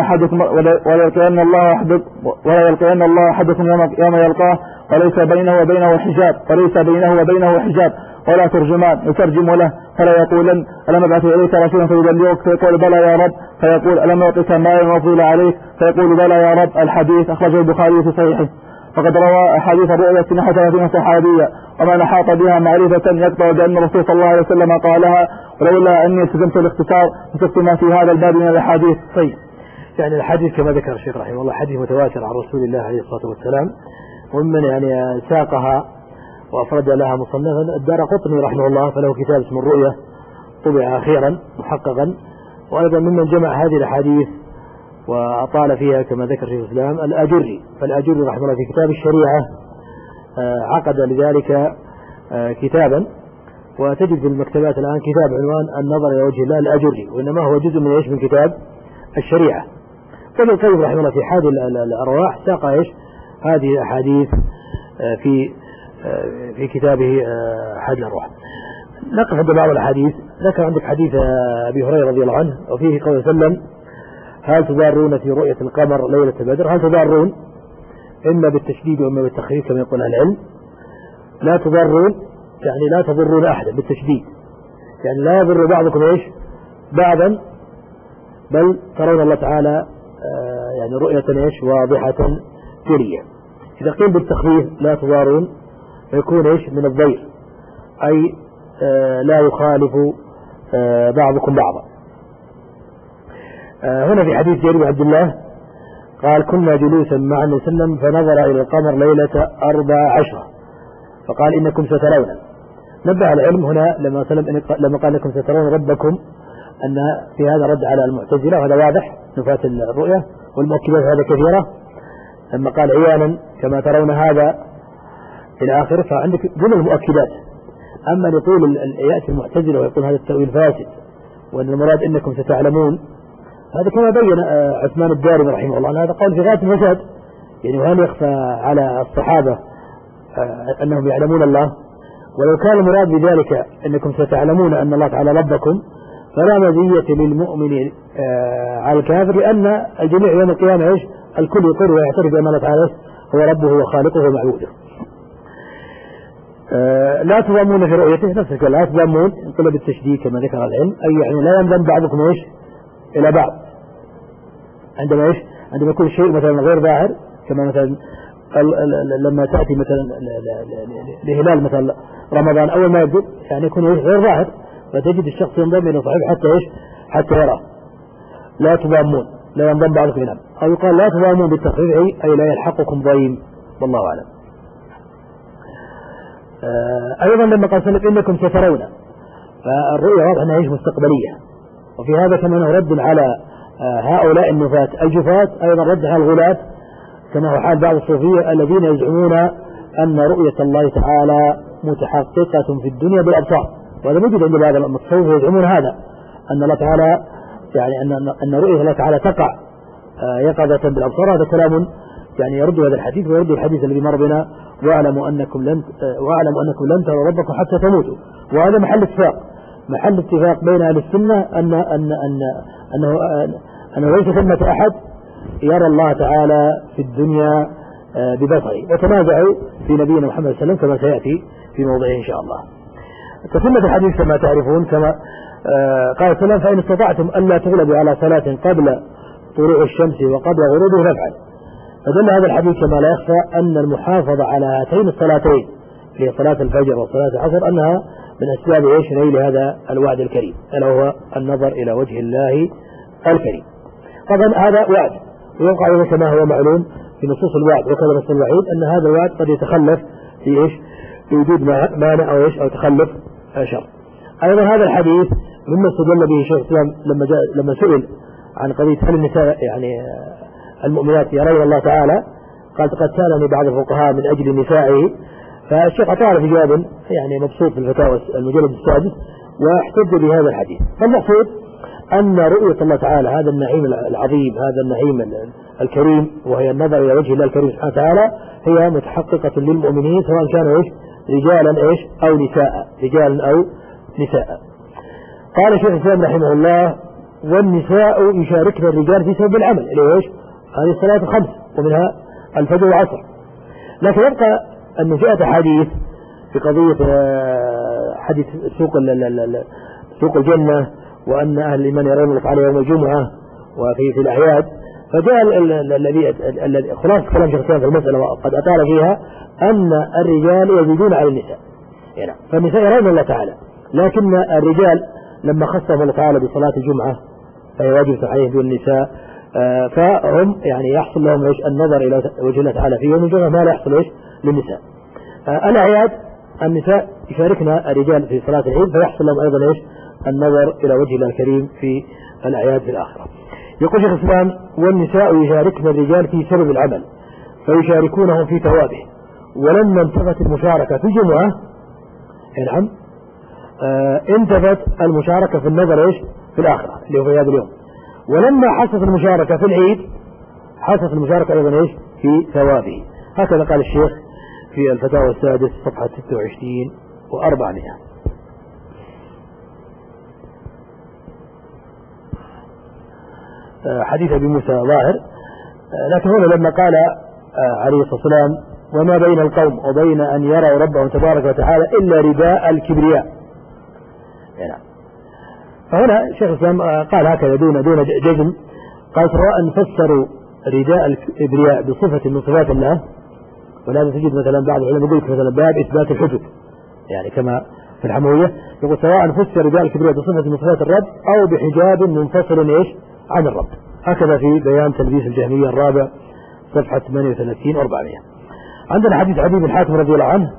الله أحدكم يوم يلقاه وليس بينه وبينه حجاب ولا ترجمان يترجم له، فلا يقولن: ألم أبعث إليك رسولا فيبلغك؟ فيقول: بلى يا رب. فيقول: ألم أعطك مالا وفضل عليك؟ فيقول: بلى يا رب. الحديث أخرجه البخاري في صحيحه. فقد روى أحاديث الرؤيا نحو 30 صحابية، ومن أحاط بها معرفة يقطع بأن الرسول صلى الله عليه وسلم قالها، ولولا أني التزمت الاختصار وصفت ما في هذا الباب من الأحاديث.
طيب، يعني الحديث كما ذكر الشيخ رحمه الله حديث متواتر عن رسول الله عليه الصلاة والسلام، ومن يعني ساقها وأفرد لها مصنفا الدارقطني رحمه الله، فله كتاب اسمه الرؤية طبع أخيرا محققا. وأيضا ممن جمع هذه الأحاديث وأطال فيها كما ذكر شيخ الإسلام الأجري. فالأجري رحمه الله في كتاب الشريعة عقد لذلك كتابا، وتجد في المكتبات الآن كتاب عنوان النظر إلى وجه الله الأجري، وإنما هو جزء من إيش؟ من كتاب الشريعة. وابن القيم رحمه الله في حاد الأرواح ساق إيش؟ هذه الأحاديث في كتابه حاد الأرواح. نقف عند بعض الأحاديث. ذكر عندك حديث أبي هريرة رضي الله عنه وفيه قوله صلى الله عليه وسلم: هل تضارون في رؤية القمر ليلة البدر؟ هل تضارون إما بالتشديد وإما بالتخفيف كما يقول العلم. لا تضرون يعني لا تضرون أحدا بالتشديد، يعني لا يضر بعضكم إيش بعضا، بل ترون الله تعالى يعني رؤية إيش واضحة جلية. إذا قيل بالتخفيف لا تضارون فيكون إيش من الضير، أي لا يخالف بعضكم بعضا. هنا في حديث جرير بن عبد الله قال كنا جلوسا مع النبي صلى الله عليه وسلم فنظر إلى القمر ليلة 14 فقال إنكم سترون. نبه العلم هنا لما قال إنكم سترون ربكم أن في هذا رد على المعتزلة، وهذا واضح نفاة الرؤية، والمؤكدات هذا كثيرة. لما قال عيانا كما ترون هذا إلى آخره، فعندك دون المؤكدات. أما يقول يأتي المعتزلة ويقول هذا التأويل فاسد وأن المراد إنكم ستعلمون، هذا كما بين عثمان الدارمي رحمه الله هذا قول في غاية الفساد. يعني وهل يخفى على الصحابة أنهم يعلمون الله؟ ولو كان المراد بذلك أنكم ستعلمون أن الله تعالى ربكم فلا مزية للمؤمن على الكافر، لأن الجميع يوم القيامة إيش الكل يقر ويعترف بأن الله تعالى هو ربه وخالقه ومعبوده. لا تضامون في رؤيته، نفسك لا تضامون انقلب بالتشديد كما ذكر العلم، أي يعني لا ينضم بعضكم إيش إلى بعض عندما إيش عندما يكون الشيء مثلا غير ظاهر، كما مثلا لما تأتي مثلا لهلال مثلا رمضان أول ما يبدأ يعني يكون غير ظاهر، فتجد الشخص ينضم إلى صاحبه حتى إيش حتى يرى. لا تضامون لا ينضم بعضكم إلى بعض، أو يقال لا تضامون بالتخفيف أي لا يلحقكم ضيم، والله أعلم. أيضا لما قال سلف إنكم سترون، فالرؤية واضح أنها إيش مستقبلية، وفي هذا كما أنه رد على هؤلاء النفاة الجفاة، أيضا رد على الغلاة كما هو حال بعض الصوفية الذين يزعمون أن رؤية الله تعالى متحققة في الدنيا بالأبصار، وهذا موجود عند بعض المتصوفة يزعمون هذا، أن الله تعالى يعني أن رؤية الله تعالى تقع يقظة بالأبصار. هذا كلام يعني يرد هذا الحديث ويرد الحديث الذي مر بنا واعلموا أنكم لن تروا ربكم حتى تموتوا، وهذا محل اتفاق بين أهل السنة أنه ليس ثمة أحد يرى الله تعالى في الدنيا ببصره، وتنازعوا في نبينا محمد صلى الله عليه وسلم كما سيأتي في موضعه إن شاء الله. تتمة الحديث كما تعرفون كما قال السلام فإن استطعتم ألا تغلبوا على صلاة قبل طلوع الشمس وقبل غروبه فافعل. فدل هذا الحديث كما لا يخفى أن المحافظة على هاتين الصلاتين اللي هي صلاة الفجر وصلاة العصر أنها من أسباب إيش نيل هذا الوعد الكريم، ألا هو النظر إلى وجه الله الكريم. طبعا هذا وعد، ويوقع أيضا كما هو معلوم في نصوص الوعد وكذا نصوص الوعيد أن هذا الوعد قد يتخلف في إيش في وجود مانع أو إيش أو تخلف شر. أيضا هذا الحديث مما استدل به شيخ الإسلام لما سئل عن قضية هل النساء يعني المؤمنات يرون الله تعالى، قال قد سألني بعض الفقهاء من أجل نسائه، فالشيخ أطال في جواب يعني مبسوط في الفتاوى المجلد السادس واحتج بهذا الحديث. فالمقصود أن رؤية الله تعالى هذا النعيم العظيم هذا النعيم الكريم وهي النظر إلى وجه الله الكريم سبحانه وتعالى هي متحققة للمؤمنين سواء كانوا إيش رجالا إيش أو نساء، رجالا أو نساء. قال شيخ الإسلام رحمه الله والنساء يشاركن الرجال في سبب العمل اللي هو إيش هذه الصلاة الخمس ومنها الفجر والعصر. لكن يبقى أن جاءت حديث في قضية حديث سوق الجنة وأن أهل الإيمان يرون الله تعالى يوم الجمعة وفي الأعياد، فجاء الذي خلاص كلام شيخ الإسلام في المسألة وقد أطال فيها أن الرجال يزيدون على النساء، يعني فالنساء يرون الله تعالى، لكن الرجال لما خصهم الله تعالى بصلاة الجمعة فهي واجبة عليهم دون النساء، فهم يعني يحصل لهم إيش النظر إلى وجه الله تعالى في يوم الجمعة ما لا يحصل إيش للنساء. الأعياد النساء يشاركن الرجال في صلاة العيد فيحصل لهم أيضا إيش النظر إلى وجه الله الكريم في الأعياد في الآخرة. يقول شيخ الإسلام والنساء يشاركن الرجال في سبب العمل فيشاركونهم في ثوابه، ولما انتفت المشاركة في الجمعة نعم انتفت المشاركة في النظر إيش في الآخرة اللي هو في هذا اليوم، ولما حصلت المشاركة في العيد حصلت المشاركة أيضا إيش في ثوابه. هكذا قال الشيخ في الفتاوى السادس صفحة 26 و400. حديث أبي موسى ظاهر، لكن هنا لما قال عليه الصلاة والسلام وما بين القوم وبين أن يروا ربهم تبارك وتعالى إلا رداء الكبرياء. يعني فهنا شيخ الإسلام قال هكذا دون جزم، قال سواء فسروا رداء الكبرياء بصفة من صفات الله، ولهذا تجد مثلا بعض العلماء يقول مثلا باب إثبات الحجب، يعني كما في الحموية يقول سواء فسر رداء الكبرياء بصفة من صفات الرب أو بحجاب منفصل إيش عن الرب. هكذا في بيان تلبيس الجهمية الرابع صفحة 38 و400. عندنا حديث عدي بن حاتم رضي الله عنه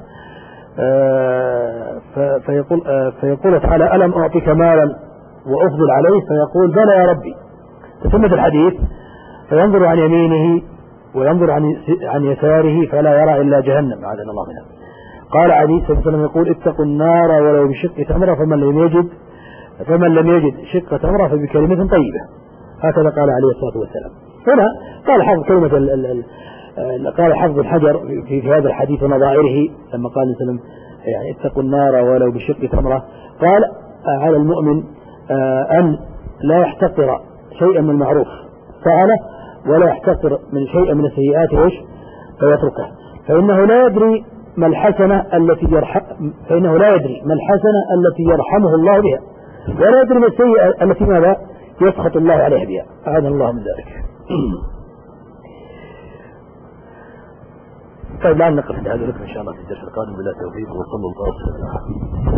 فيقول تعالى ألم أعطيك مالا وأفضل عليه، فيقول بلى يا ربي. تتمة الحديث فينظر عن يمينه وينظر عن يساره فلا يرى إلا جهنم، أعاذنا الله منها. قال علي صلى الله عليه وسلم يقول اتقوا النار ولو بشق تمرة، فمن لم يجد شق تمرة فبكلمة طيبة. هكذا قال عليه الصلاة والسلام. هنا قال حفظ كلمة قال حفظ الحجر في هذا الحديث ونظائره لما قال وسلم يعني اتقوا النار ولو بشق تمرة، قال على المؤمن أن لا يحتقر شيئا من المعروف فعله ولا يحتقر من شيء من السيئات ايش فيتركه، فإنه لا يدري ما الحسنة التي يرحمه الله بها، ولا يدري ما السيئة التي ماذا يسخط الله عليه بها، أعاذنا الله من ذلك. طيب الآن نقف هذا لكم إن شاء الله في الدرس القادم، بالله التوفيق وصلى الله عليه وسلم.